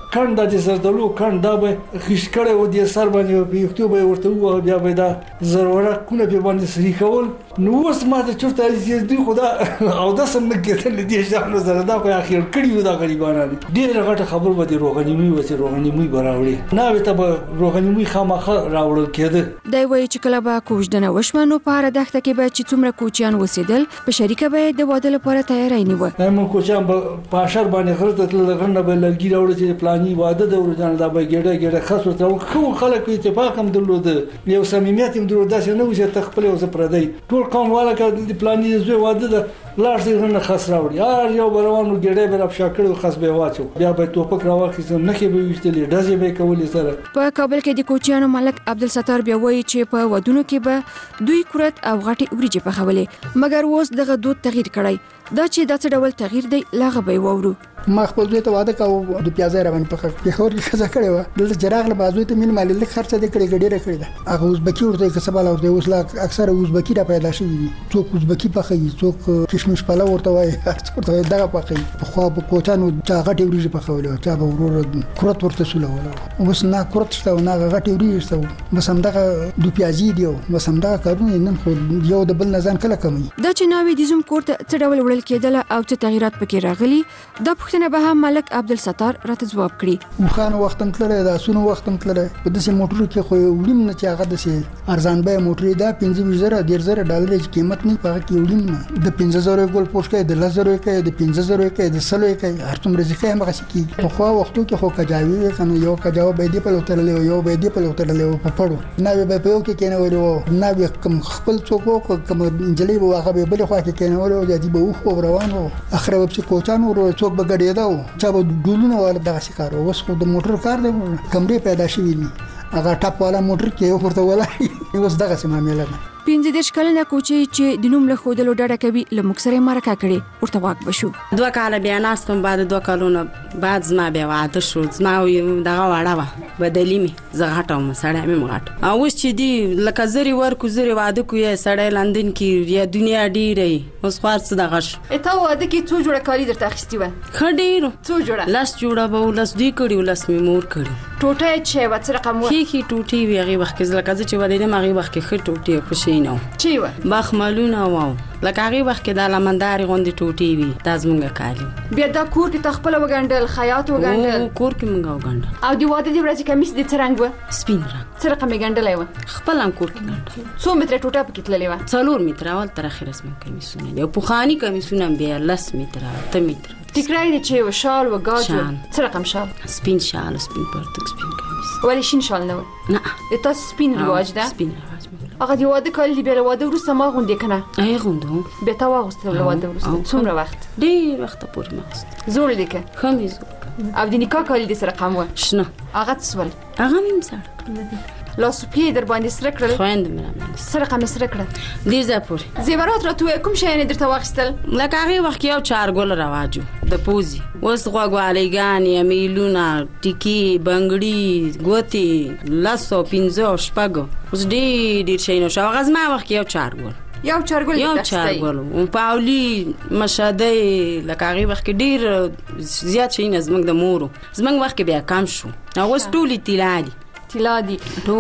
کند د زردالو کند دا به خښ کړي و د سر باندې په یوټیوب ورته و بیا به دا ضروره کونه په باندې سری کول نو اوس ما ته چرته یې دوی خدا او دا سم نه کېدل دي ځانو زره دا خو اخر کړي دا غریبانه ډېر غټه خبر به د روغنیمي و چې روغنیمي براوړي نه به ته روغنیمي خامخ راوړل کېده دا وایي چې کله به کوژدنه وشوه نو په هره دښته کې به چې څومره کوچیان اوسېدل په شریکه به د واده لپاره تیاری نیوه موږ کوچیان په اشر باندې غره ته تلل غره به لرګي راوړل چې پلاني واده د ورځان دا به ګډه ګډه خاص ورته خو خلک اتفاق هم درلود یو صمیمیت هم درلود داسې نه و چې تخپل او زپردی ټول قوم والا د پلاني زوی واده د لاړ شي غره خاص راوړي هر یو بروانو ګډه به افشا کړو خاص به واچو بیا به توپک راوخیسم نه کې به وشتلې دځې به کولې سره په کابل کې د کوچیانو ملک عبدالستار بیا وایي چې په ودونو کې به دوی کورت او غټي وریجې پخولې مګر اوس دغه دود تغییر کړی دا چې د څه ډول تغییر دی لاغه به وورو ما خپل دوی ته واده کاوه د پیازه را باندې پخ په خور کې څه کړو دلته جراغ له بازوی ته مين مال له خرچه د کړي ګډه کړی دا هغه اوسبکی ورته کسبال ورته اوس لا اکثر اوسبکی را پیدا شي څوک اوسبکی پخې څوک کشمش پالا ورته وای ورته دغه پخې په خو په کوچانو چا غټي وریجې پخولې چا به ورور کورت ورته سولول اوس نه کورت شته نه غټي وریجې شته بس هم دغه د پیازي دی بس هم دغه کارونه نن خو یو د بل نزان کله کمی دا چې ناوی د زوم کورت څه ډول وړل کېدل او څه تغیرات پکې راغلي دا پوښتنه به هم ملک عبدالستار راته جواب کړي مخان وخت تلره دا سونو وخت تلره په دسه موټر کې خو وړم نه چې هغه دسه ارزان به موټر دا پنځه زره ډیر زره ډالر قیمت نه پاره کې وړم نه د پنځه زره ګول پوسټ کې د لزر کې د پنځه زره کې د سلو کې هر څومره ځکه هم غشي کې په خو وختو کې خو کجاوي کنه یو کجاو به دی په لوتر له یو به دی په لوتر له په پړو نه به په یو کې کېنه ورو نه به کوم خپل څوک کوم انجلې به هغه به بل خو کې کېنه ورو د دې به خو روانو اخر وب چې کوچانو ورو څوک به ګډېدا چا به ډولونه ولا دغه شکار اوس خو د موټر کار دی کمرې پیدا شوی دي هغه ټاپ والا موټر کې یو ورته ولا اوس دغه سم معاملې ده پنځه دیرش کلنه کوچی چې د نوم له خودلو ډډه کوي له موږ سره مرکه کړي ورته واک بشو دوه کاله بیا ناستم بعد دوه کالونو بعد زما بیا واده شو زما دغه واړه و بدلی می زه غټم سړی مې غټ او اوس چې دی لکه زری ورکو زری واده کو یې سړی لندن کې یا دنیا ډیره اوس خاص دغه اته واده کې څو جوړه کالی درته اخیستی و خډیرو څو جوړه لاس جوړه به لاس دی کړي لاس می مور کړي ټوټه چې و څه رقم و کی کی ټوټي وی هغه وخت کې لکه چې ودې نه هغه وخت کې خټ ټوټي خوشی نه چی و بخملونه واو لکه هغه وخت کې د لمنداري غوندي ټوټي وي تاسمنګ کالی بیا دا کور کې تخپل وګندل خیاط وګندل کور کې مونږ وګندل او دی واده دی ورځ کمیس د څرنګ و سپین رنگ څه رقم ګندلای و خپل هم کور کې ګندل څو متر ټوټه پکې تللې و څلور متر اول تر اخر اسمه کمیسونه دی په خاني کمیسونه بیا لس متر ته متر ټیکرای دی چې و شال و گاج څه رقم شال سپین شال سپین پرتک سپین کمیس ولی شین شال نه نه د تاسو سپین رواج ده سپین رواج هغه دی واده کول دی بیا واده ورسته ما غونډې کنه ای غوندو به تا واغسته واده ورسته څومره وخت ډیر وخت پورې ما زول دی که خمي زول او د نکاح کول دی سره رقم و شنو هغه څول هغه مې سره لاسو پی در باندې سره کړل خويند مې سره رقم سره کړل دې زپور زیورات را تو کوم شي نه درته واخستل لکه هغه وخت یو چار ګل رواجو د پوزي اوس غوغوالیګان میلونه ټکی بنگړي ګوتی لاسو پینځو شپګو اوس دې ډیر شي نو شو غزما وخت یو چار ګل یو چارګل یو چارګل او پاولی مشاده لکه هغه وخت ډیر زیات شي نه زمنګ د مورو زمنګ وخت بیا کم شو اوس ټولي تیلادي تیلا دی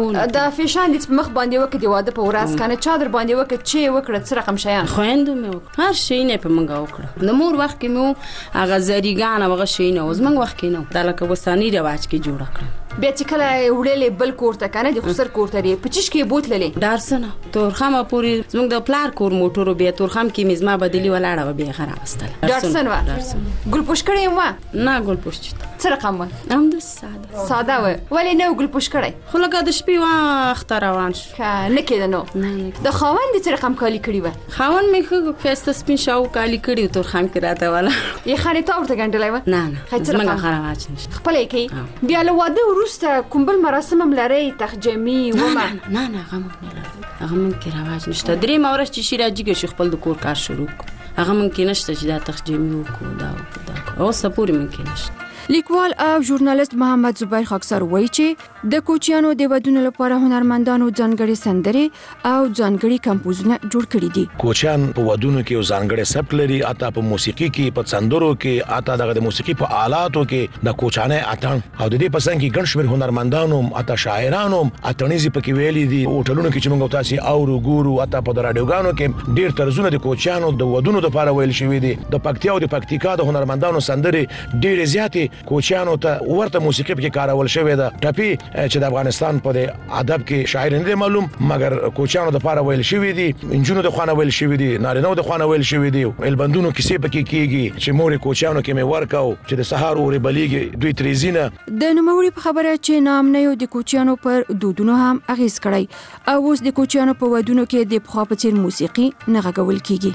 دا فیشان دې مخ باندې وکړي دی واده په ورځ کنه چادر باندې وکړي چې وکړه څه رقم شیان خويند مې هر شي نه په منګه وکړه د مور وخت کې مو هغه زریګان هغه شي نه اوس منګ وخت کې نه دا لکه وسانی رواج کې جوړ کړ بیا چې کله وړلې بل کوړه کنه د خسر کوړه لري په چیش کې بوتللې دارسنه تورخمه پوری زموږ د پلار کور موټرو بیا تورخم کې مزما بدلی ولاړه بیا خرابستله دارسن وا ګل پوش کړې ما نه ګل پوش څه رقم و هم د ساده ساده و ولی نه ګل پوش کړې خو لکه د شپې وخت روان شو نه کېده نو د خاوند څه رقم کالی کړی و خاوند مې خو خسته سپین شاو کالی کړی تورخم کې راته والا یې خانه تا ورته ګنډلای و نه نه زمونږ خراب نشته خپل کې بیا له واده ورسته کومبل مراسم هم لري تخجمی و ما نه نه هغه مونږ نه لرو هغه مونږ کې رواج نشته درې مورش چې شي راځي چې خپل د کور کار شروع هغه مونږ کې نشته چې دا تخجمی وکړو دا دا او سپوري مونږ کې نشته لیکوال او ژورنالیست محمد زبیر خاکسار وایي چې د کوچیانو د ودونو لپاره هنرمندانو ځانګړي سندرې او ځانګړي کمپوزونه جوړ کړي دي. کوچیان په ودونو کې یو ځانګړي سبک لري، اته په موسیقي کې، په سندرو کې، اته دغه د موسیقي په آلاتو کې د کوچانه اتن او د دې په څنګه کې ګڼ شمېر هنرمندانو اته شاعرانو اتنیزي پکې ویلي دي. هوټلونو کې چې موږ تاسو اورو ګورو، اته په رادیوګانو کې ډېر طرزونه د کوچیانو د ودونو لپاره ویل شوی دي. د پکتیا او د پکتیکا د هنرمندانو سندرې ډېرې زیاتې کوچیانو ته ورته موسیقي پکې کارول شوی ده. ټپي چې د افغانستان په ادب کې شاعر نه دی معلوم، مګر کوچیانو د لپاره ویل شوی دي، انجونو د خوانه ویل شوی دي، نارینو د خوانه ویل شوی دي. البندونو کیسې پکې کیږي چې مور کوچیانو کې مې ورکاو چې د سهار اوري بلیږي دوی تریزینه. د نوموړي په خبره چې نامنیو د کوچیانو پر دودونو هم اغیز کړی او اوس د کوچیانو په ودونو کې د پخوا په څیر موسیقي نه غږول کیږي.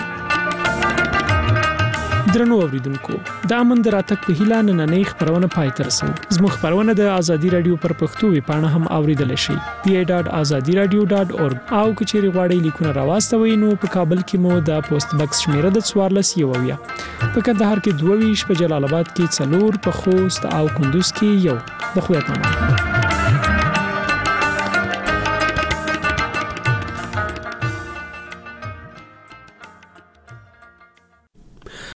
درنو اوریدونکو، دا من د راتګ په هیله نننۍ خبرونه پای ته رسو. زموږ خبرونه د ازادي رادیو پر پښتو ویبپاڼه هم اوریدل شي پی ای ډاټ ازادي رادیو ډاټ اورګ او کچېری غواړئ لیکونه راواستوي نو په کابل کې مو د پوسټ باکس شمیره د څوارلس یوویا، په کندهار کې دوه ویشت، په جلال آباد کې څلور، په خوست او کندوز کې یو. د خو